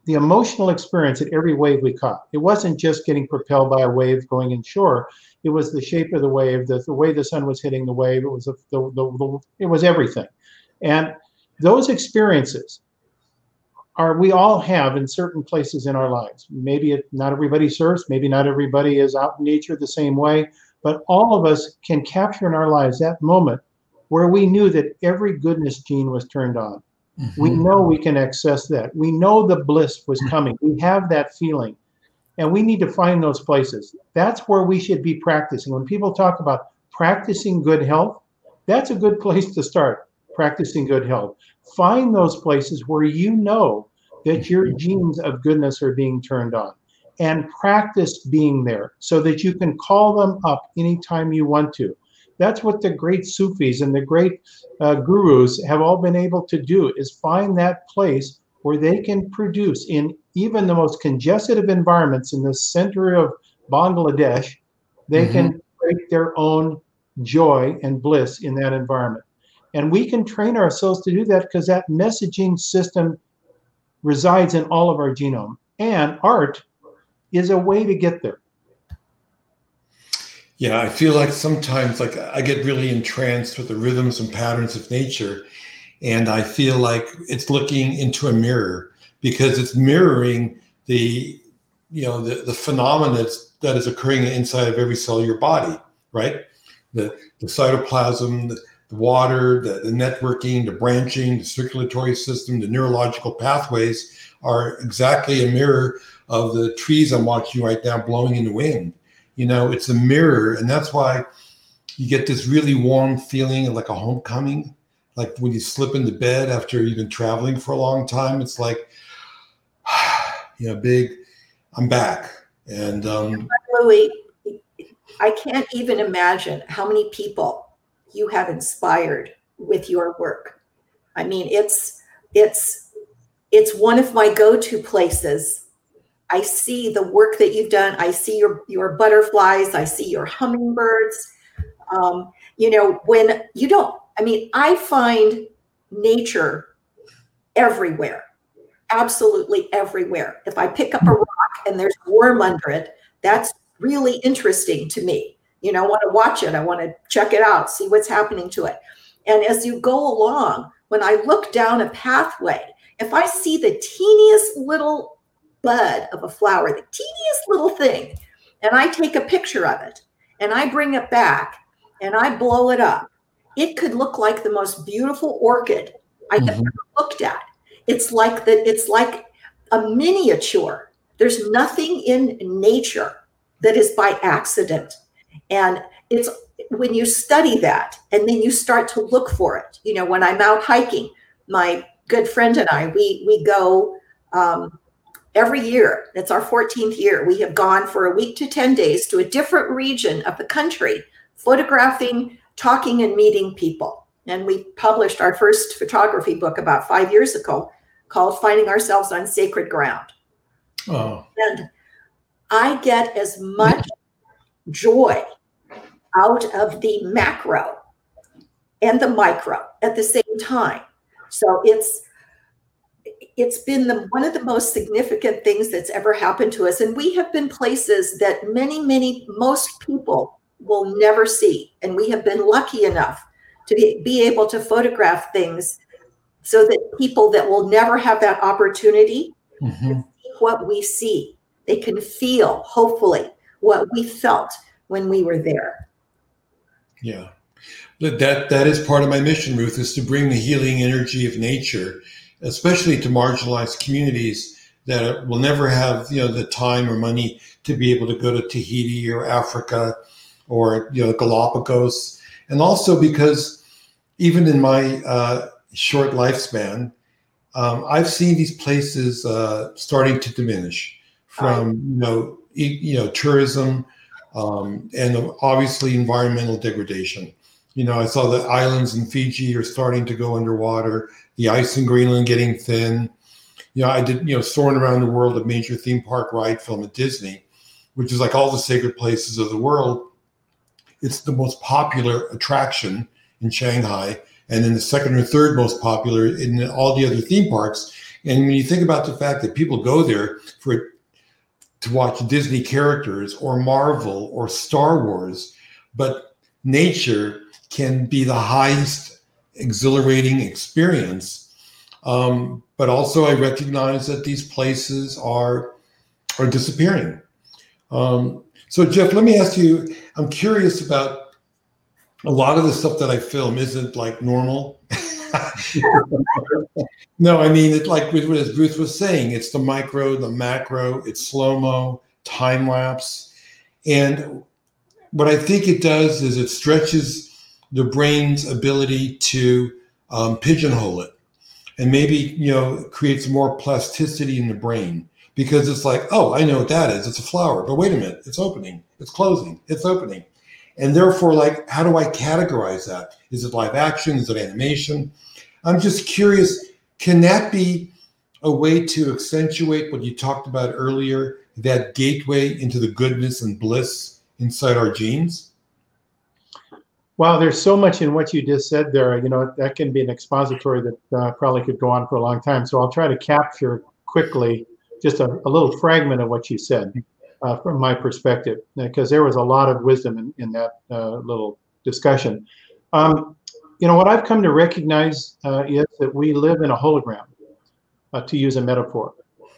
the emotional experience at every wave we caught. It wasn't just getting propelled by a wave going inshore. It was the shape of the wave, the, the way the sun was hitting the wave. It was a, the, the, the it was everything. And those experiences are we all have in certain places in our lives. Maybe it, not everybody surfs, maybe not everybody is out in nature the same way, but all of us can capture in our lives that moment where we knew that every goodness gene was turned on. Mm-hmm. We know we can access that. We know the bliss was coming. We have that feeling. And we need to find those places. That's where we should be practicing. When people talk about practicing good health, that's a good place to start, practicing good health. Find those places where you know that your genes of goodness are being turned on, and practice being there so that you can call them up anytime you want to. That's what the great Sufis and the great uh, gurus have all been able to do, is find that place where they can produce in even the most congested of environments in the center of Bangladesh. They mm-hmm. can create their own joy and bliss in that environment. And we can train ourselves to do that because that messaging system resides in all of our genome. And art is a way to get there. Yeah, I feel like sometimes like I get really entranced with the rhythms and patterns of nature. And I feel like it's looking into a mirror because it's mirroring the, you know, the, the phenomena that is occurring inside of every cell of your body, right? The, the cytoplasm, the, the water, the, the networking, the branching, the circulatory system, the neurological pathways are exactly a mirror of the trees I'm watching right now blowing in the wind. You know, it's a mirror. And that's why you get this really warm feeling like a homecoming. Like when you slip into bed after you've been traveling for a long time, it's like, you know, big, I'm back. And um, Louis, I can't even imagine how many people you have inspired with your work. I mean, it's it's it's one of my go-to places. I see the work that you've done. I see your your butterflies. I see your hummingbirds. Um, you know, when you don't. I mean, I find nature everywhere, absolutely everywhere. If I pick up a rock and there's a worm under it, that's really interesting to me. You know, I want to watch it. I want to check it out, see what's happening to it. And as you go along, when I look down a pathway, if I see the teeniest little bud of a flower, the teeniest little thing, and I take a picture of it and I bring it back and I blow it up, it could look like the most beautiful orchid I have mm-hmm. ever looked at. It's like that. It's like a miniature. There's nothing in nature that is by accident. And it's when you study that and then you start to look for it. You know, when I'm out hiking, my good friend and I, we, we go um, every year. It's our fourteenth year. We have gone for a week to ten days to a different region of the country, photographing, talking and meeting people. And we published our first photography book about five years ago called Finding Ourselves on Sacred Ground. Oh. And I get as much joy out of the macro and the micro at the same time. So it's it's been the, one of the most significant things that's ever happened to us. And we have been places that many, many, most people will never see. And we have been lucky enough to be, be able to photograph things so that people that will never have that opportunity mm-hmm. can see what we see. They can feel, hopefully, what we felt when we were there. Yeah. That that is part of my mission, Ruth, is to bring the healing energy of nature, especially to marginalized communities that will never have, you know, the time or money to be able to go to Tahiti or Africa or, you know, Galapagos. And also because even in my uh, short lifespan, um, I've seen these places uh, starting to diminish from, you know, e- you know, tourism um, and obviously environmental degradation. You know, I saw the islands in Fiji are starting to go underwater, the ice in Greenland getting thin. You know, I did, you know, Soaring Around the World, a major theme park ride film at Disney, which is like all the sacred places of the world. It's the most popular attraction in Shanghai, and then the second or third most popular in all the other theme parks. And when you think about the fact that people go there for to watch Disney characters or Marvel or Star Wars, but nature can be the highest exhilarating experience. Um, but also I recognize that these places are are disappearing. Um, so Jeff, let me ask you, I'm curious about a lot of the stuff that I film isn't like normal. No, I mean, it's like as Ruth was saying, it's the micro, the macro, it's slow-mo, time lapse. And what I think it does is it stretches the brain's ability to um, pigeonhole it, and maybe, you know, creates more plasticity in the brain, because it's like, oh, I know what that is. It's a flower, but wait a minute, it's opening, it's closing, it's opening. And therefore, like, how do I categorize that? Is it live action? Is it animation? I'm just curious, can that be a way to accentuate what you talked about earlier, that gateway into the goodness and bliss inside our genes? Wow, there's so much in what you just said there. You know, that can be an expository that uh, probably could go on for a long time. So I'll try to capture quickly just a, a little fragment of what you said uh, from my perspective, because there was a lot of wisdom in, in that uh, little discussion. Um, you know, what I've come to recognize uh, is that we live in a hologram, uh, to use a metaphor.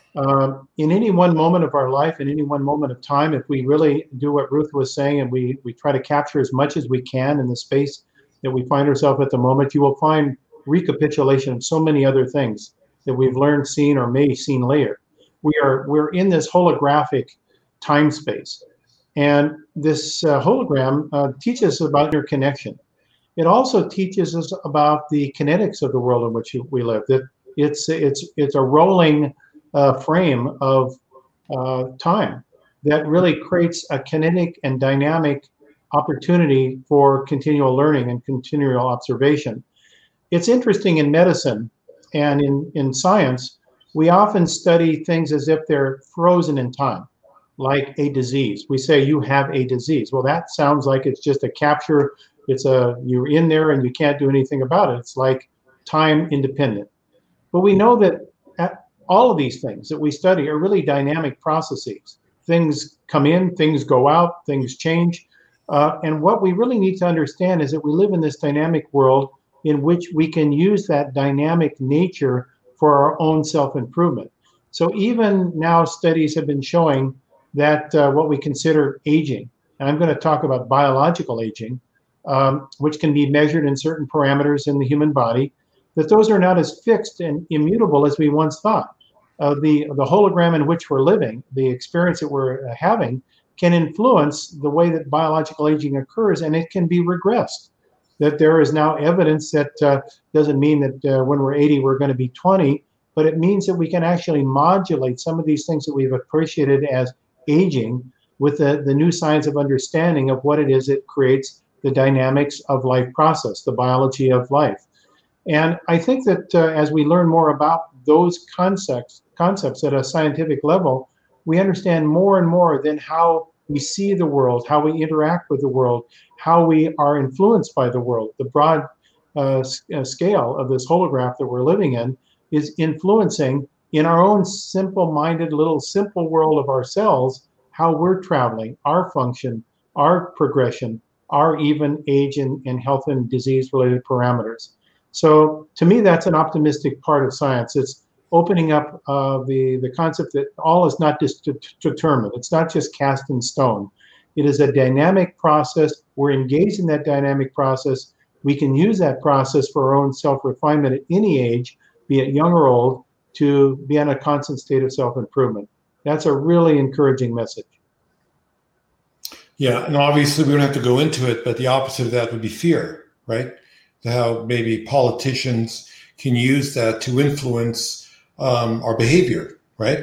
Um, in any one moment of our life, in any one moment of time, if we really do what Ruth was saying and we, we try to capture as much as we can in the space that we find ourselves at the moment, you will find recapitulation of so many other things that we've learned, seen, or may seen later. We are, we're in this holographic time space. And this uh, hologram uh, teaches us about interconnection. It also teaches us about the kinetics of the world in which we live, that it's, it's, it's a rolling Uh, frame of uh, time that really creates a kinetic and dynamic opportunity for continual learning and continual observation. It's interesting in medicine and in, in science, we often study things as if they're frozen in time, like a disease. We say you have a disease. Well, that sounds like it's just a capture. It's a, you're in there and you can't do anything about it. It's like time independent. But we know that at all of these things that we study are really dynamic processes. Things come in, things go out, things change. Uh, and what we really need to understand is that we live in this dynamic world in which we can use that dynamic nature for our own self-improvement. So even now studies have been showing that uh, what we consider aging, and I'm going to talk about biological aging, um, which can be measured in certain parameters in the human body, that those are not as fixed and immutable as we once thought. Uh, the, the hologram in which we're living, the experience that we're having, can influence the way that biological aging occurs, and it can be regressed. That there is now evidence that uh, doesn't mean that uh, when we're eighty, we're going to be twenty, but it means that we can actually modulate some of these things that we've appreciated as aging with the, the new science of understanding of what it is that creates the dynamics of life process, the biology of life. And I think that uh, as we learn more about those concepts, concepts at a scientific level, we understand more and more than how we see the world, how we interact with the world, how we are influenced by the world. The broad uh, scale of this holograph that we're living in is influencing in our own simple-minded little simple world of ourselves, how we're traveling, our function, our progression, our even age and, and health and disease-related parameters. So to me, that's an optimistic part of science. It's opening up uh, the, the concept that all is not just determined. It's not just cast in stone. It is a dynamic process. We're engaged in that dynamic process. We can use that process for our own self-refinement at any age, be it young or old, to be in a constant state of self-improvement. That's a really encouraging message. Yeah, and obviously we don't have to go into it, but the opposite of that would be fear, right? How maybe politicians can use that to influence um, our behavior, right?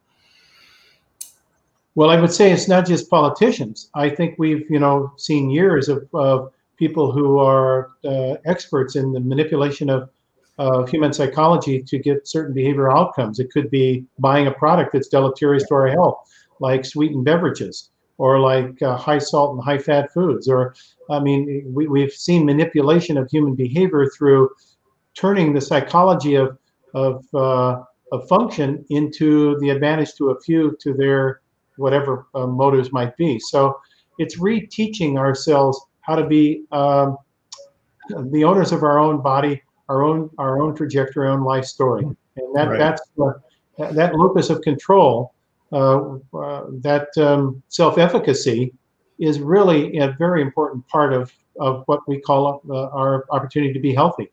Well, I would say it's not just politicians. I think we've, you know, seen years of, of people who are uh, experts in the manipulation of, of human psychology to get certain behavioral outcomes. It could be buying a product that's deleterious to our health, like sweetened beverages, or like uh, high salt and high fat foods, or I mean, we, we've seen manipulation of human behavior through turning the psychology of, of uh, of function into the advantage to a few to their whatever uh, motives might be. So it's reteaching ourselves how to be um, the owners of our own body, our own our own trajectory, our own life story, and that Right. that's uh, that, that locus of control, uh, uh, that um, self-efficacy, is really a very important part of of what we call uh, our opportunity to be healthy.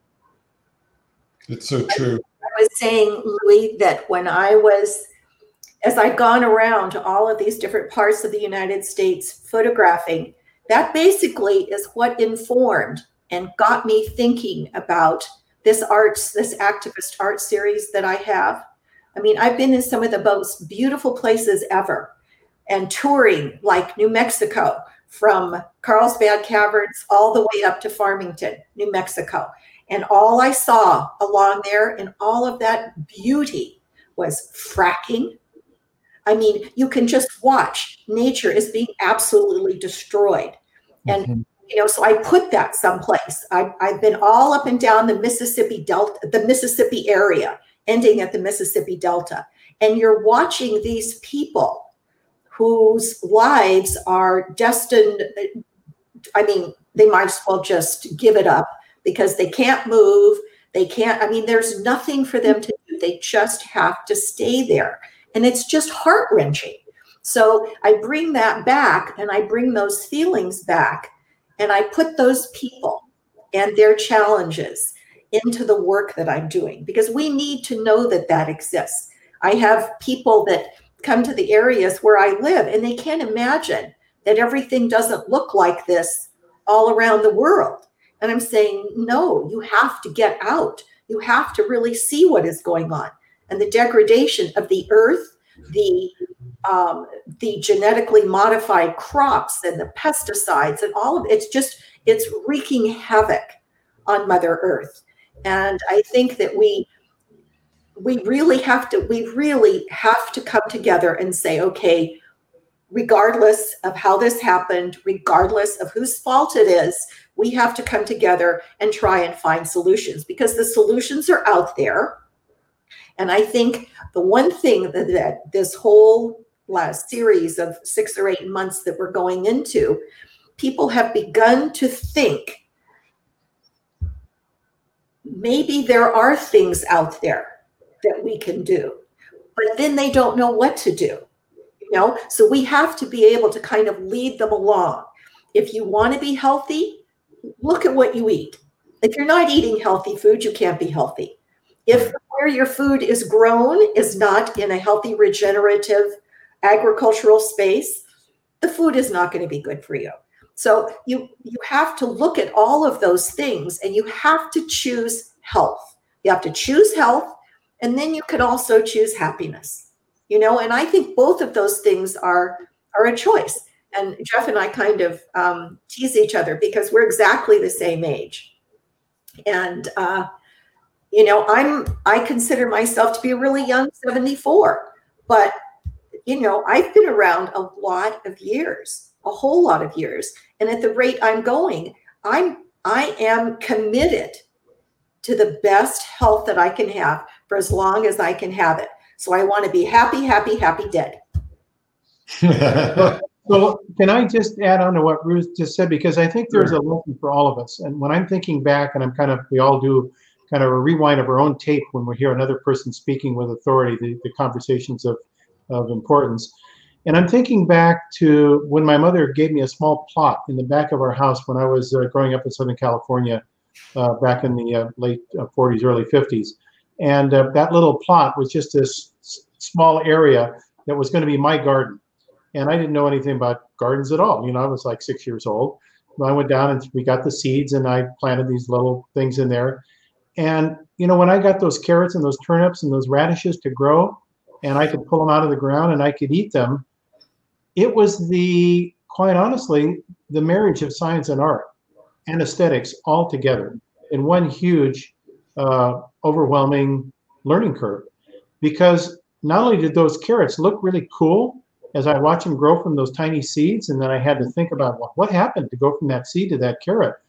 It's so true. I was saying, Louis, that when I was, as I'd gone around to all of these different parts of the United States photographing, that basically is what informed and got me thinking about this arts, this activist art series that I have. I mean, I've been in some of the most beautiful places ever, and touring like New Mexico, from Carlsbad Caverns all the way up to Farmington, New Mexico. And all I saw along there in all of that beauty was fracking. I mean, you can just watch nature is being absolutely destroyed. And, mm-hmm. you know, so I put that someplace. I, I've been all up and down the Mississippi Delta, the Mississippi area, ending at the Mississippi Delta. And you're watching these people whose lives are destined. I mean, they might as well just give it up because they can't move. They can't, I mean, there's nothing for them to do. They just have to stay there. And it's just heart-wrenching. So I bring that back, and I bring those feelings back, and I put those people and their challenges into the work that I'm doing, because we need to know that that exists. I have people that come to the areas where I live, and they can't imagine that everything doesn't look like this all around the world. And I'm saying, no, you have to get out. You have to really see what is going on. And the degradation of the earth, the um, the genetically modified crops and the pesticides and all of it, it's just, it's wreaking havoc on Mother Earth. And I think that we we really have to, we really have to come together and say, okay, regardless of how this happened, regardless of whose fault it is, we have to come together and try and find solutions, because the solutions are out there. And I think the one thing that, that this whole last series of six or eight months that we're going into, people have begun to think maybe there are things out there that we can do, but then they don't know what to do. You know, so we have to be able to kind of lead them along. If you want to be healthy, look at what you eat. If you're not eating healthy food, you can't be healthy. If where your food is grown is not in a healthy, regenerative agricultural space, the food is not going to be good for you. So you, you have to look at all of those things, and you have to choose health. You have to choose health, and then you could also choose happiness. You know, and I think both of those things are, are a choice. And Jeff and I kind of um, tease each other because we're exactly the same age. And, uh, you know, I'm, I consider myself to be a really young seventy-four, but, you know, I've been around a lot of years, a whole lot of years. And at the rate I'm going, I'm, I am committed to the best health that I can have for as long as I can have it. So I want to be happy, happy, happy, dead. So can I just add on to what Ruth just said? Because I think there's a lesson for all of us. And when I'm thinking back, and I'm kind of, we all do kind of a rewind of our own tape when we hear another person speaking with authority, the, the conversations of, of importance. And I'm thinking back to when my mother gave me a small plot in the back of our house when I was uh, growing up in Southern California uh, back in the uh, late uh, forties, early fifties. And uh, that little plot was just this s- small area that was going to be my garden. And I didn't know anything about gardens at all. You know, I was like six years old. I went down and we got the seeds, and I planted these little things in there. And, you know, when I got those carrots and those turnips and those radishes to grow, and I could pull them out of the ground and I could eat them, it was the, quite honestly, the marriage of science and art and aesthetics all together in one huge, uh, overwhelming learning curve. Because not only did those carrots look really cool as I watched them grow from those tiny seeds, and then I had to think about, well, what happened to go from that seed to that carrot?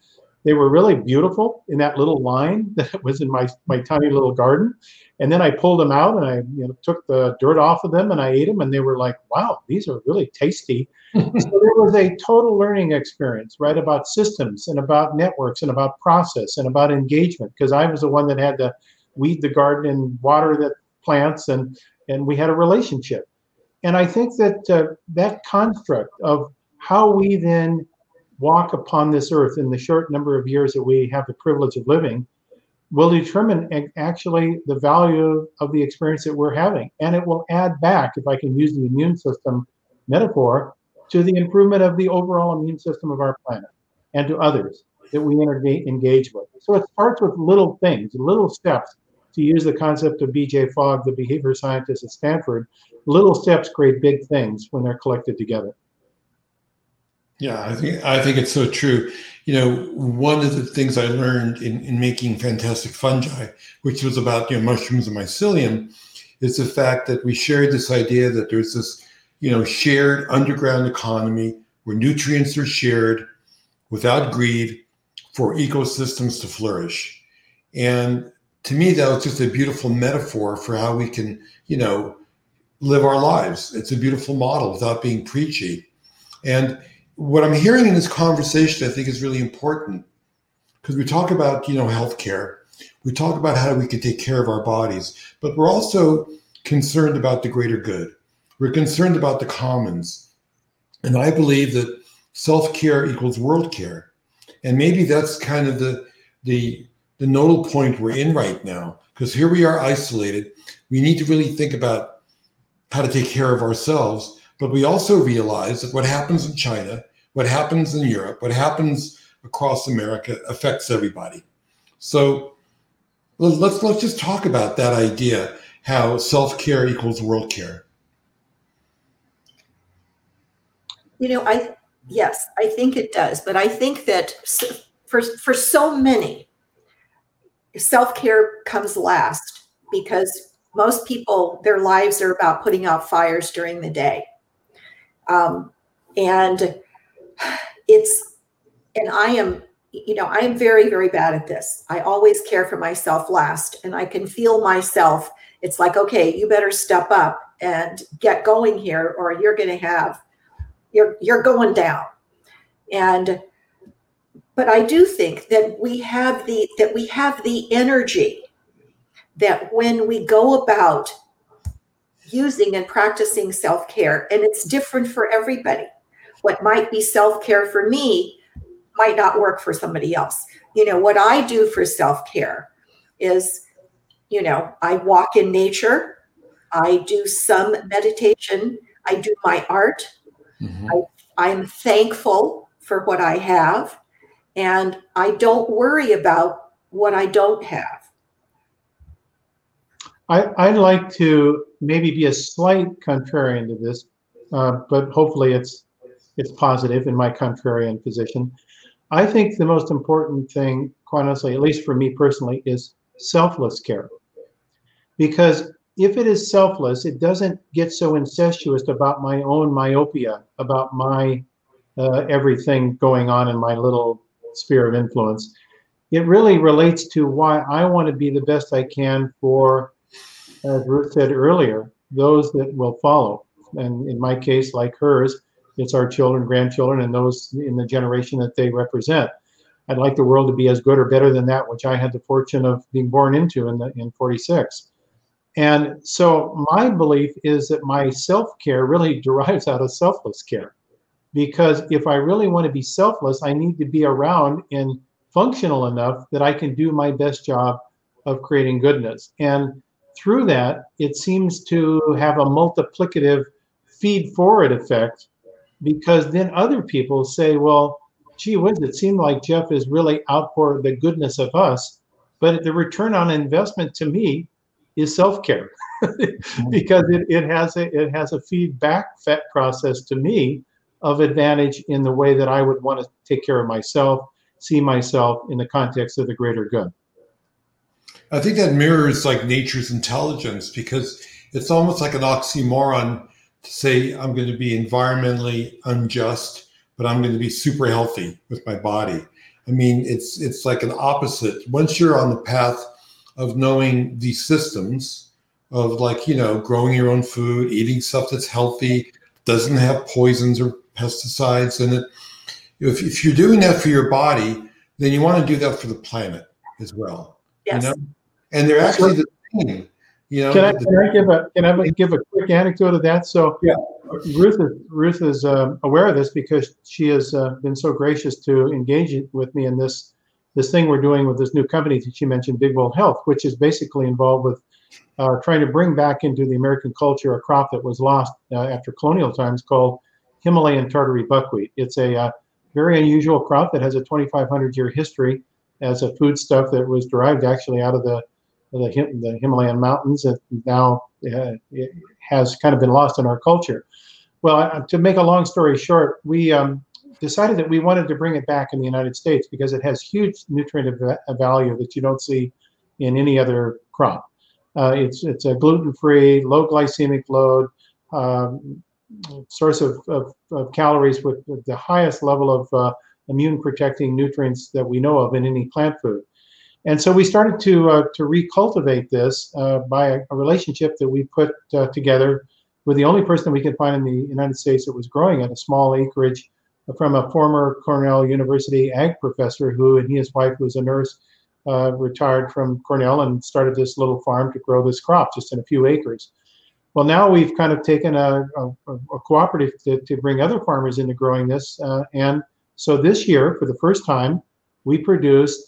They were really beautiful in that little line that was in my, my tiny little garden. And then I pulled them out and I you know, took the dirt off of them and I ate them. And they were like, wow, these are really tasty. So there was a total learning experience, right, about systems and about networks and about process and about engagement, because I was the one that had to weed the garden and water the plants, and, and we had a relationship. And I think that uh, that construct of how we then walk upon this earth in the short number of years that we have the privilege of living will determine actually the value of the experience that we're having. And it will add back, if I can use the immune system metaphor, to the improvement of the overall immune system of our planet and to others that we engage with. So it starts with little things, little steps. To use the concept of B J Fogg, the behavior scientist at Stanford, little steps create big things when they're collected together. Yeah, I think I think it's so true. You know, one of the things I learned in, in making Fantastic Fungi, which was about you know mushrooms and mycelium, is the fact that we shared this idea that there's this you know shared underground economy where nutrients are shared without greed for ecosystems to flourish. And to me, that was just a beautiful metaphor for how we can, you know, live our lives. It's a beautiful model without being preachy. And what I'm hearing in this conversation, I think, is really important, because we talk about, you know, healthcare. We talk about how we can take care of our bodies, but we're also concerned about the greater good. We're concerned about the commons. And I believe that self-care equals world care. And maybe that's kind of the, the, the nodal point we're in right now, because here we are isolated. We need to really think about how to take care of ourselves, but we also realize that what happens in China, what happens in Europe, what happens across America affects everybody. So let's let's just talk about that idea, how self-care equals world care. You know, I yes, I think it does, but I think that for for so many, self-care comes last, because most people, their lives are about putting out fires during the day. Um, and it's, and I am, you know, I am very, very bad at this. I always care for myself last, and I can feel myself. It's like, okay, you better step up and get going here, or you're going to have, you're, you're going down. And But I do think that we have the that we have the energy that when we go about using and practicing self-care, and it's different for everybody. What might be self-care for me might not work for somebody else. You know, what I do for self-care is, you know, I walk in nature, I do some meditation, I do my art, mm-hmm. I, I'm thankful for what I have. And I don't worry about what I don't have. I, I'd like to maybe be a slight contrarian to this, uh, but hopefully it's it's positive in my contrarian position. I think the most important thing, quite honestly, at least for me personally, is selfless care. Because if it is selfless, it doesn't get so incestuous about my own myopia, about my uh, everything going on in my little sphere of influence. It really relates to why I want to be the best I can for, as Ruth said earlier, those that will follow. And in my case, like hers, it's our children, grandchildren, and those in the generation that they represent. I'd like the world to be as good or better than that which I had the fortune of being born into in the, in forty-six. And so my belief is that my self-care really derives out of selfless care. Because if I really want to be selfless, I need to be around and functional enough that I can do my best job of creating goodness. And through that, it seems to have a multiplicative feed-forward effect, because then other people say, well, gee whiz, it seemed like Jeff is really out for the goodness of us, but the return on investment to me is self-care, because it, it has a it has a feedback process to me of advantage in the way that I would want to take care of myself, see myself in the context of the greater good. I think that mirrors like nature's intelligence, because it's almost like an oxymoron to say I'm going to be environmentally unjust, but I'm going to be super healthy with my body. I mean, it's it's like an opposite. Once you're on the path of knowing these systems of like, you know, growing your own food, eating stuff that's healthy, doesn't have poisons or pesticides in it. If, if you're doing that for your body, then you want to do that for the planet as well. Yes. You know? And they're actually the same. You know, can I, the, can I give a can I give a quick anecdote of that? So yeah. Ruth is Ruth is um, aware of this because she has uh, been so gracious to engage with me in this this thing we're doing with this new company that she mentioned, Big Bold Health, which is basically involved with uh, trying to bring back into the American culture a crop that was lost uh, after colonial times called Himalayan Tartary buckwheat. It's a uh, very unusual crop that has a twenty-five hundred year history as a foodstuff that was derived actually out of the the, Him, the Himalayan mountains that now uh, it has kind of been lost in our culture. Well, uh, to make a long story short, we um, decided that we wanted to bring it back in the United States because it has huge nutrient value that you don't see in any other crop. Uh, it's it's a gluten-free, low glycemic load, um, source of, of, of calories with the highest level of uh, immune-protecting nutrients that we know of in any plant food. And so we started to uh, to recultivate this uh, by a, a relationship that we put uh, together with the only person we could find in the United States that was growing at a small acreage from a former Cornell University ag professor who, and he and his wife, who was a nurse, uh, retired from Cornell and started this little farm to grow this crop just in a few acres. Well, now we've kind of taken a, a, a cooperative to, to bring other farmers into growing this. Uh, and so this year, for the first time, we produced,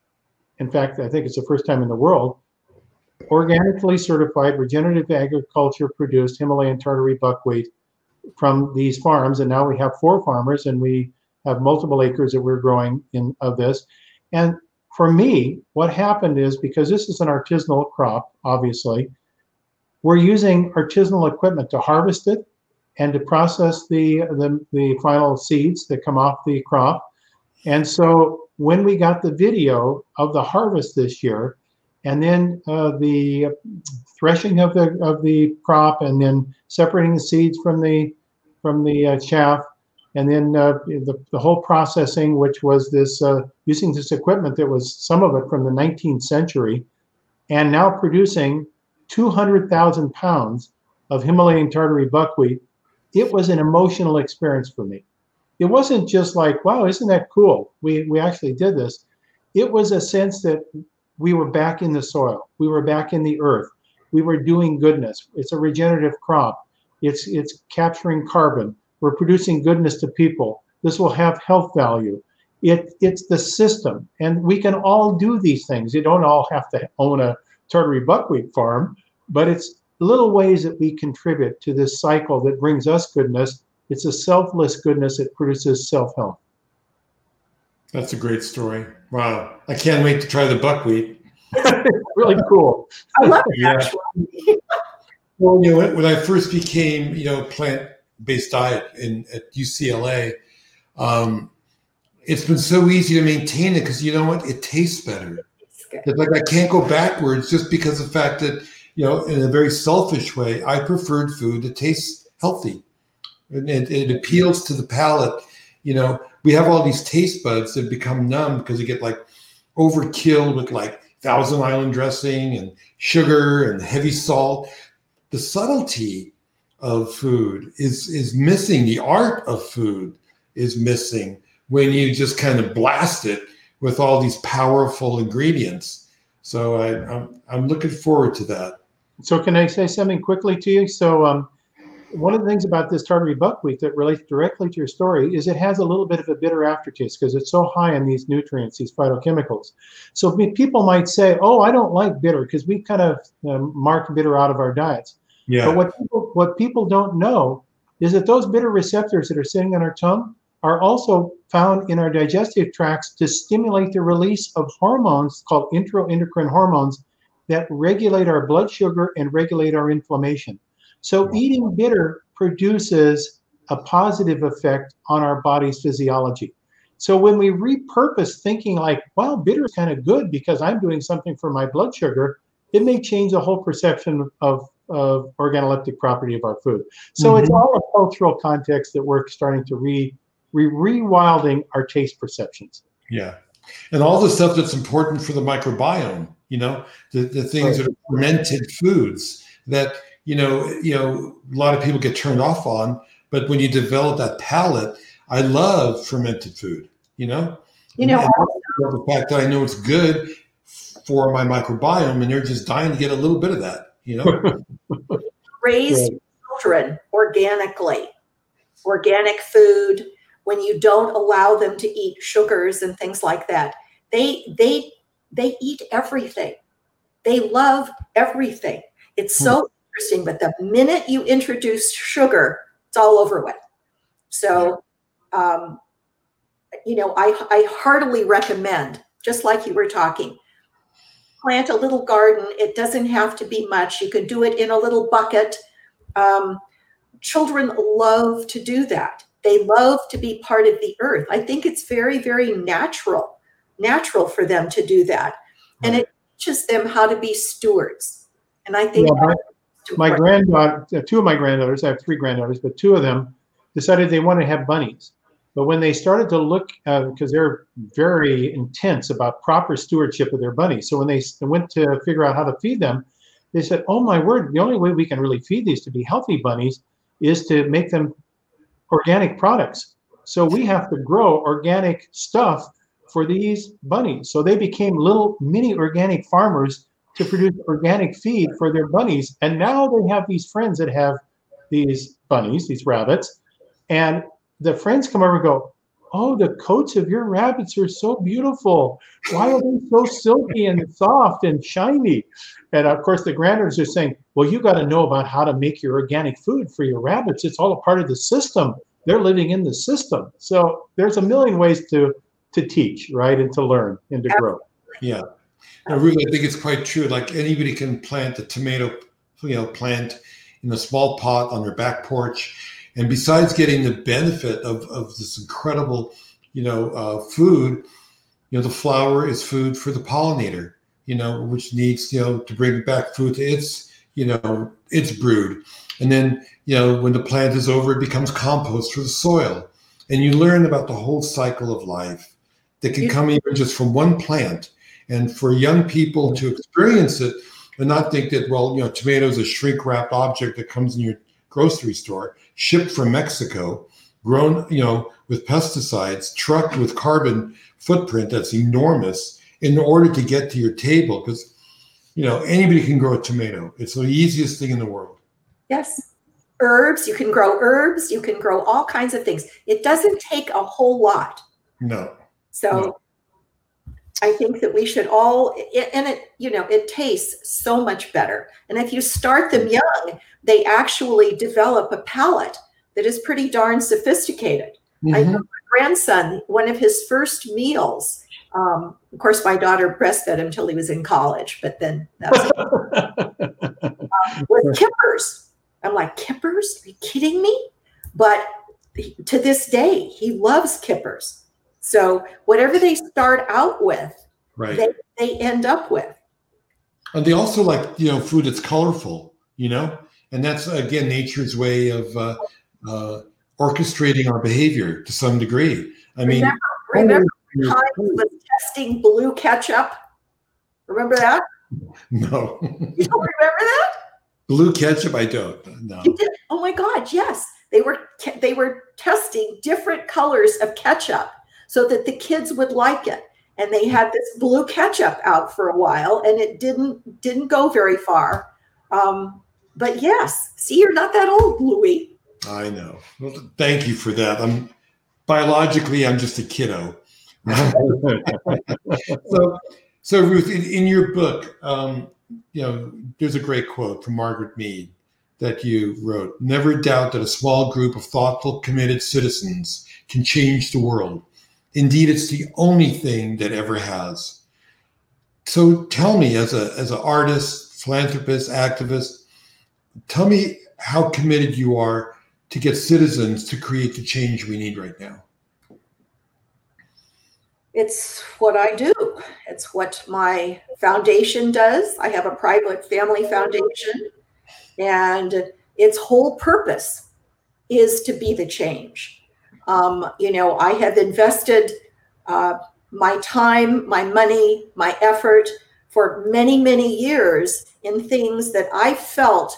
in fact, I think it's the first time in the world, organically certified, regenerative agriculture produced Himalayan Tartary buckwheat from these farms. And now we have four farmers and we have multiple acres that we're growing in of this. And for me, what happened is, because this is an artisanal crop, obviously, we're using artisanal equipment to harvest it and to process the, the, the final seeds that come off the crop. And so when we got the video of the harvest this year, and then uh, the threshing of the of the crop, and then separating the seeds from the from the uh, chaff, and then uh, the the whole processing, which was this uh, using this equipment that was some of it from the nineteenth century, and now producing two hundred thousand pounds of Himalayan Tartary buckwheat. It was an emotional experience for me. It wasn't just like, wow, isn't that cool? We we actually did this. It was a sense that we were back in the soil. We were back in the earth. We were doing goodness. It's a regenerative crop. It's it's capturing carbon. We're producing goodness to people. This will have health value. It it's the system, and we can all do these things. You don't all have to own a Tartary buckwheat farm, but it's little ways that we contribute to this cycle that brings us goodness. It's a selfless goodness that produces self-help. That's a great story. Wow. I can't wait to try the buckwheat. Really cool. I love it, Yeah. actually. Well, you know, when I first became, you know, plant-based diet in at U C L A, um, it's been so easy to maintain it because you know what? It tastes better. It's like I can't go backwards just because of the fact that, you know, in a very selfish way, I preferred food that tastes healthy. And it, it appeals to the palate. You know, we have all these taste buds that become numb because you get like overkill with like Thousand Island dressing and sugar and heavy salt. The subtlety of food is is missing. The art of food is missing when you just kind of blast it with all these powerful ingredients. So I, I'm I'm looking forward to that. So can I say something quickly to you? So um, one of the things about this Tartary buckwheat that relates directly to your story is it has a little bit of a bitter aftertaste because it's so high in these nutrients, these phytochemicals. So people might say, oh, I don't like bitter, because we kind of um, mark bitter out of our diets. Yeah. But what people, what people don't know is that those bitter receptors that are sitting on our tongue are also found in our digestive tracts to stimulate the release of hormones called enteroendocrine hormones that regulate our blood sugar and regulate our inflammation. So eating bitter produces a positive effect on our body's physiology. So when we repurpose thinking like, well, bitter is kind of good because I'm doing something for my blood sugar, it may change the whole perception of, of organoleptic property of our food. So mm-hmm. It's all a cultural context that we're starting to re, re rewilding our taste perceptions. Yeah. And all the stuff that's important for the microbiome, you know, the, the things right. that are fermented foods that, you know, you know, a lot of people get turned off on, but when you develop that palate, I love fermented food, you know, you know, and, and the fact that I know it's good for my microbiome and they're just dying to get a little bit of that, you know. Raise Right. children organically, organic food, when you don't allow them to eat sugars and things like that, they they they eat everything. They love everything. It's so hmm. interesting, but the minute you introduce sugar, it's all over with. So, um, you know, I, I heartily recommend, just like you were talking, plant a little garden. It doesn't have to be much. You can do it in a little bucket. Um, children love to do that. They love to be part of the earth. I think it's very, very natural, natural for them to do that. And it teaches them how to be stewards. And I think yeah, my, my granddaughter, two of my granddaughters, I have three granddaughters, but two of them decided they wanted to have bunnies. But when they started to look, uh, because they're very intense about proper stewardship of their bunnies. So when they went to figure out how to feed them, they said, oh my word, the only way we can really feed these to be healthy bunnies is to make them organic products. So we have to grow organic stuff for these bunnies. So they became little mini organic farmers to produce organic feed for their bunnies. And now they have these friends that have these bunnies, these rabbits. And the friends come over and go, oh, the coats of your rabbits are so beautiful. Why are they so silky and soft and shiny? And of course, the granddaughters are saying, well, you got to know about how to make your organic food for your rabbits. It's all a part of the system. They're living in the system. So there's a million ways to, to teach, right? And to learn and to grow. Yeah. I really think it's quite true. Like anybody can plant a tomato, you know, plant in a small pot on their back porch. And besides getting the benefit of, of this incredible, you know, uh, food, you know, the flower is food for the pollinator, you know, which needs, you know, to bring back food to its, you know, its brood. And then, you know, when the plant is over, it becomes compost for the soil. And you learn about the whole cycle of life that can come even just from one plant. And for young people to experience it and not think that, well, you know, tomatoes is a shrink-wrapped object that comes in your grocery store, shipped from Mexico, grown, you know, with pesticides, trucked with carbon footprint that's enormous in order to get to your table. Because, you know, anybody can grow a tomato. It's the easiest thing in the world. Yes. Herbs, you can grow herbs, you can grow all kinds of things. It doesn't take a whole lot. No. So no. I think that we should all, and it, you know, it tastes so much better. And if you start them young, they actually develop a palate that is pretty darn sophisticated. Mm-hmm. I know my grandson, one of his first meals, um, of course, my daughter breastfed him until he was in college, but then that was um, with kippers. I'm like, kippers? Are you kidding me? But to this day, he loves kippers. So whatever they start out with, right. they, they end up with. And they also like, you know, food that's colorful, you know, and that's, again, nature's way of uh, uh, orchestrating our behavier to some degree. I mean, remember, remember Heinz was testing blue ketchup? Remember that? No. You don't remember that? Blue ketchup? I don't. No. You did? Oh my God, yes. They were they were testing different colors of ketchup so that the kids would like it. And they had this blue ketchup out for a while, and it didn't didn't go very far. Um, but yes, see, you're not that old, Louis. I know. Well, thank you for that. I'm biologically, I'm just a kiddo. so, so Ruth, in, in your book, um, you know, there's a great quote from Margaret Mead that you wrote. Never doubt that a small group of thoughtful, committed citizens can change the world. Indeed, it's the only thing that ever has. So tell me, as a as an artist, philanthropist, activist, tell me how committed you are to get citizens to create the change we need right now. It's what I do. It's what my foundation does. I have a private family foundation, and its whole purpose is to be the change. Um, you know, I have invested uh, my time, my money, my effort for many, many years in things that I felt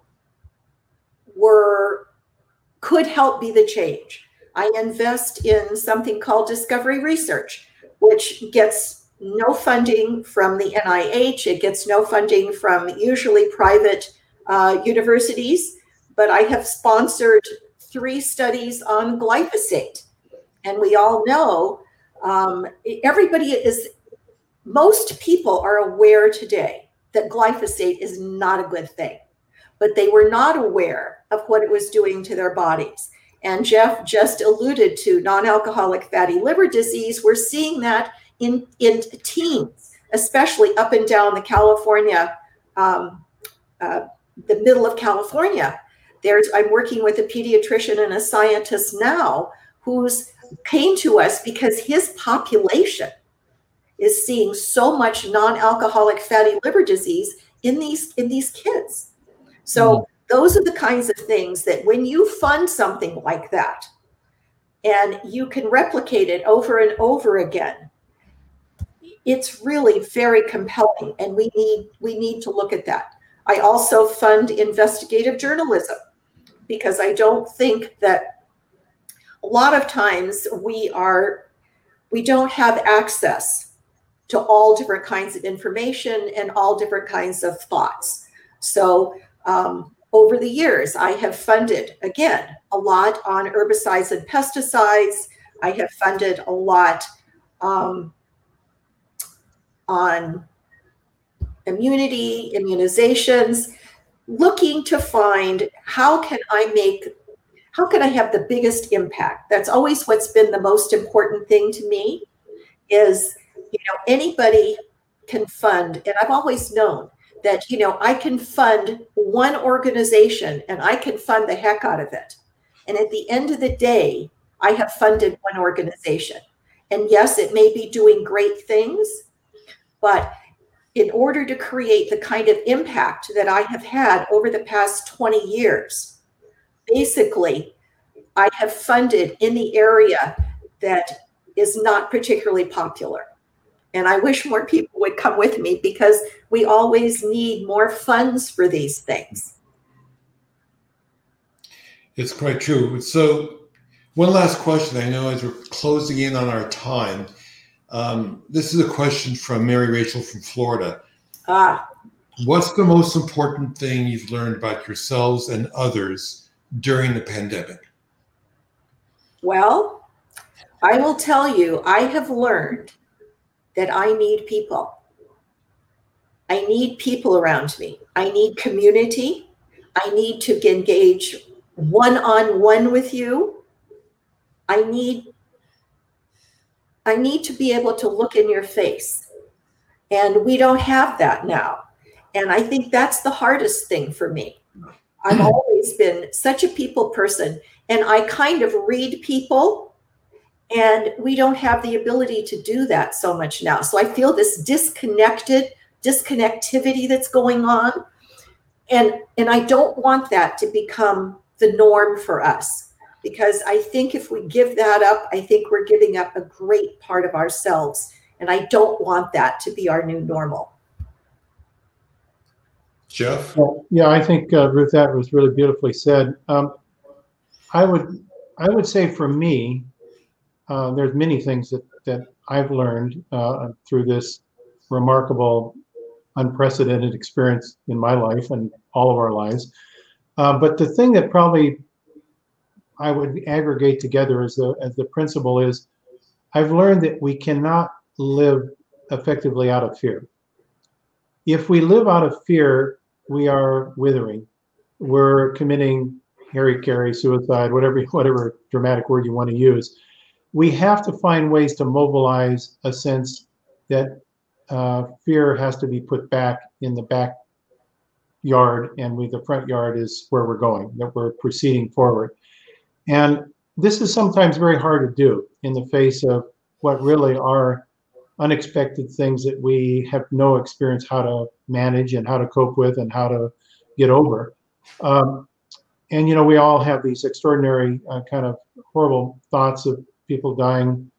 were could help be the change. I invest in something called Discovery Research, which gets no funding from the N I H. It gets no funding from usually private uh, universities, but I have sponsored three studies on glyphosate. And we all know um, everybody is, most people are aware today that glyphosate is not a good thing, but they were not aware of what it was doing to their bodies. And Jeff just alluded to non-alcoholic fatty liver disease. We're seeing that in, in teens, especially up and down the California, um, uh, the middle of California. There's, I'm working with a pediatrician and a scientist now who's came to us because his population is seeing so much non-alcoholic fatty liver disease in these, in these kids. So mm-hmm. Those are the kinds of things that when you fund something like that and you can replicate it over and over again, it's really very compelling, and we need we need to look at that. I also fund investigative journalism because I don't think that a lot of times we are we don't have access to all different kinds of information and all different kinds of thoughts. So um, over the years, I have funded, again, a lot on herbicides and pesticides. I have funded a lot um, on immunity, immunizations, looking to find how can I make, how can I have the biggest impact? That's always what's been the most important thing to me is, you know, anybody can fund, and I've always known that, you know, I can fund one organization and I can fund the heck out of it. And at the end of the day, I have funded one organization. And yes, it may be doing great things, but in order to create the kind of impact that I have had over the past twenty years, basically, I have funded in the area that is not particularly popular. And I wish more people would come with me because we always need more funds for these things. It's quite true. So one last question. I know as we're closing in on our time, um, this is a question from Mary Rachel from Florida. Ah. What's the most important thing you've learned about yourselves and others during the pandemic? Well, I will tell you, I have learned that I need people. I need people around me. I need community. I need to engage one-on-one with you. I need, I need to be able to look in your face. And we don't have that now. And I think that's the hardest thing for me. I've always been such a people person, and I kind of read people. And we don't have the ability to do that so much now. So I feel this disconnected, disconnectivity that's going on. And, and I don't want that to become the norm for us. Because I think if we give that up, I think we're giving up a great part of ourselves. And I don't want that to be our new normal. Jeff? Well, yeah, I think, uh, Ruth, that was really beautifully said. Um, I would, I would say for me, Uh, there's many things that, that I've learned uh, through this remarkable, unprecedented experience in my life and all of our lives. Uh, but the thing that probably I would aggregate together as the, as the principle is, I've learned that we cannot live effectively out of fear. If we live out of fear, we are withering. We're committing hara-kiri, suicide, whatever, whatever dramatic word you want to use. We have to find ways to mobilize a sense that uh, fear has to be put back in the backyard, and we, the front yard is where we're going, that we're proceeding forward. And this is sometimes very hard to do in the face of what really are unexpected things that we have no experience how to manage and how to cope with and how to get over. Um, and, you know, we all have these extraordinary uh, kind of horrible thoughts of people dying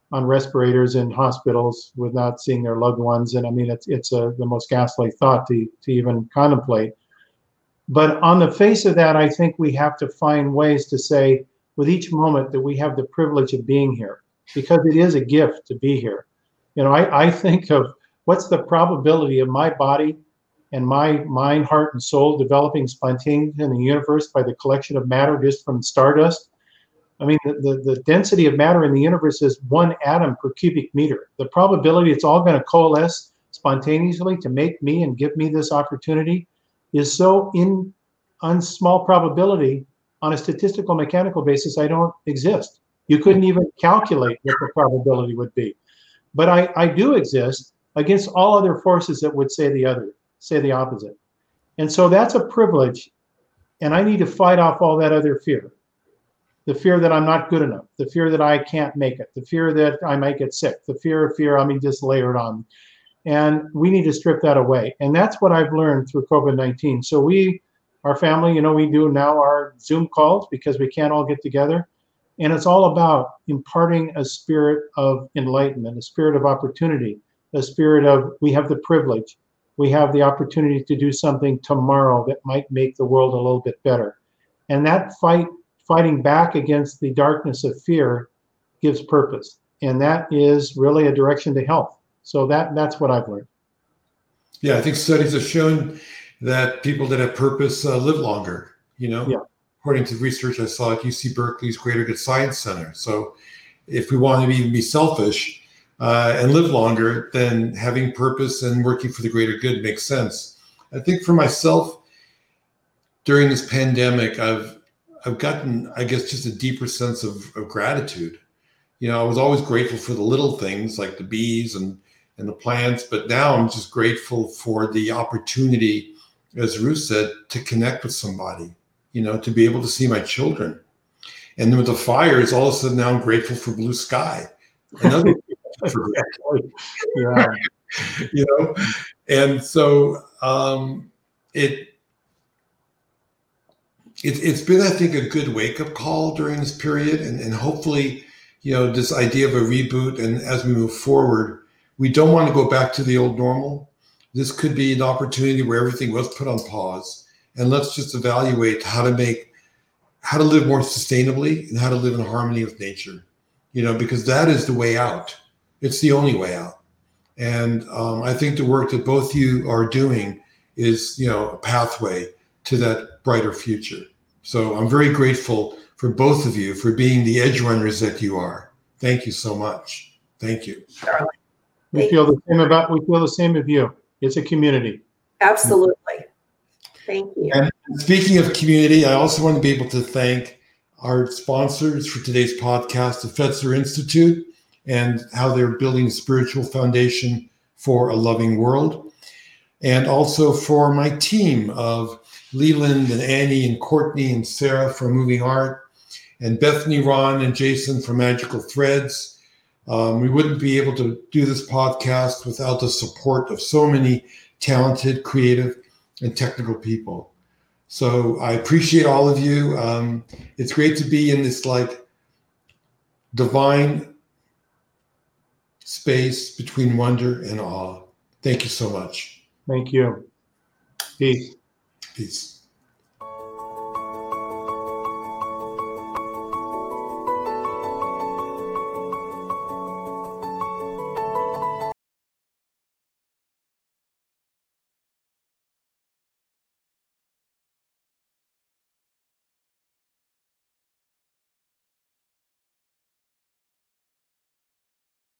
on respirators in hospitals without seeing their loved ones. And I mean, it's it's a, the most ghastly thought to, to even contemplate. But on the face of that, I think we have to find ways to say with each moment that we have the privilege of being here, because it is a gift to be here. You know, I, I think of what's the probability of my body and my mind, heart, and soul developing spontaneously in the universe by the collection of matter just from stardust. I mean, the, the, the density of matter in the universe is one atom per cubic meter. The probability it's all going to coalesce spontaneously to make me and give me this opportunity is so in on small probability on a statistical mechanical basis, I don't exist. You couldn't even calculate what the probability would be. But I, I do exist against all other forces that would say the other, say the opposite. And so that's a privilege. And I need to fight off all that other fear. The fear that I'm not good enough, the fear that I can't make it, the fear that I might get sick, the fear of fear, I mean, just layered on. And we need to strip that away. And that's what I've learned through COVID nineteen. So we, our family, you know, we do now our Zoom calls because we can't all get together. And it's all about imparting a spirit of enlightenment, a spirit of opportunity, a spirit of we have the privilege, we have the opportunity to do something tomorrow that might make the world a little bit better. And that fight, fighting back against the darkness of fear gives purpose. And that is really a direction to health. So that that's what I've learned. Yeah, I think studies have shown that people that have purpose uh, live longer, you know, yeah. according to research I saw at U C Berkeley's Greater Good Science Center. So if we want to even be selfish uh, and live longer, then having purpose and working for the greater good makes sense. I think for myself, during this pandemic, I've I've gotten, I guess, just a deeper sense of, of gratitude. You know, I was always grateful for the little things like the bees and, and the plants, but now I'm just grateful for the opportunity, as Ruth said, to connect with somebody, you know, to be able to see my children. And then with the fires, all of a sudden now I'm grateful for blue sky. Another for yeah. You know, and so um, it, It, it's been, I think, a good wake-up call during this period, and, and hopefully, you know, this idea of a reboot, and as we move forward, we don't want to go back to the old normal. This could be an opportunity where everything was put on pause, and let's just evaluate how to make, how to live more sustainably and how to live in harmony with nature, you know, because that is the way out. It's the only way out. And um, I think the work that both you are doing is, you know, a pathway to that brighter future. So I'm very grateful for both of you for being the edge runners that you are. Thank you so much. Thank you. Charlie. We feel the same about, we feel the same of you. It's a community. Absolutely. Thank you. And speaking of community, I also want to be able to thank our sponsors for today's podcast, the Fetzer Institute, and how they're building a spiritual foundation for a loving world. And also for my team of Leland and Annie and Courtney and Sarah from Moving Art, and Bethany, Ron, and Jason from Magical Threads. Um, we wouldn't be able to do this podcast without the support of so many talented, creative, and technical people. So I appreciate all of you. Um, it's great to be in this like divine space between wonder and awe. Thank you so much. Thank you. Peace. Peace.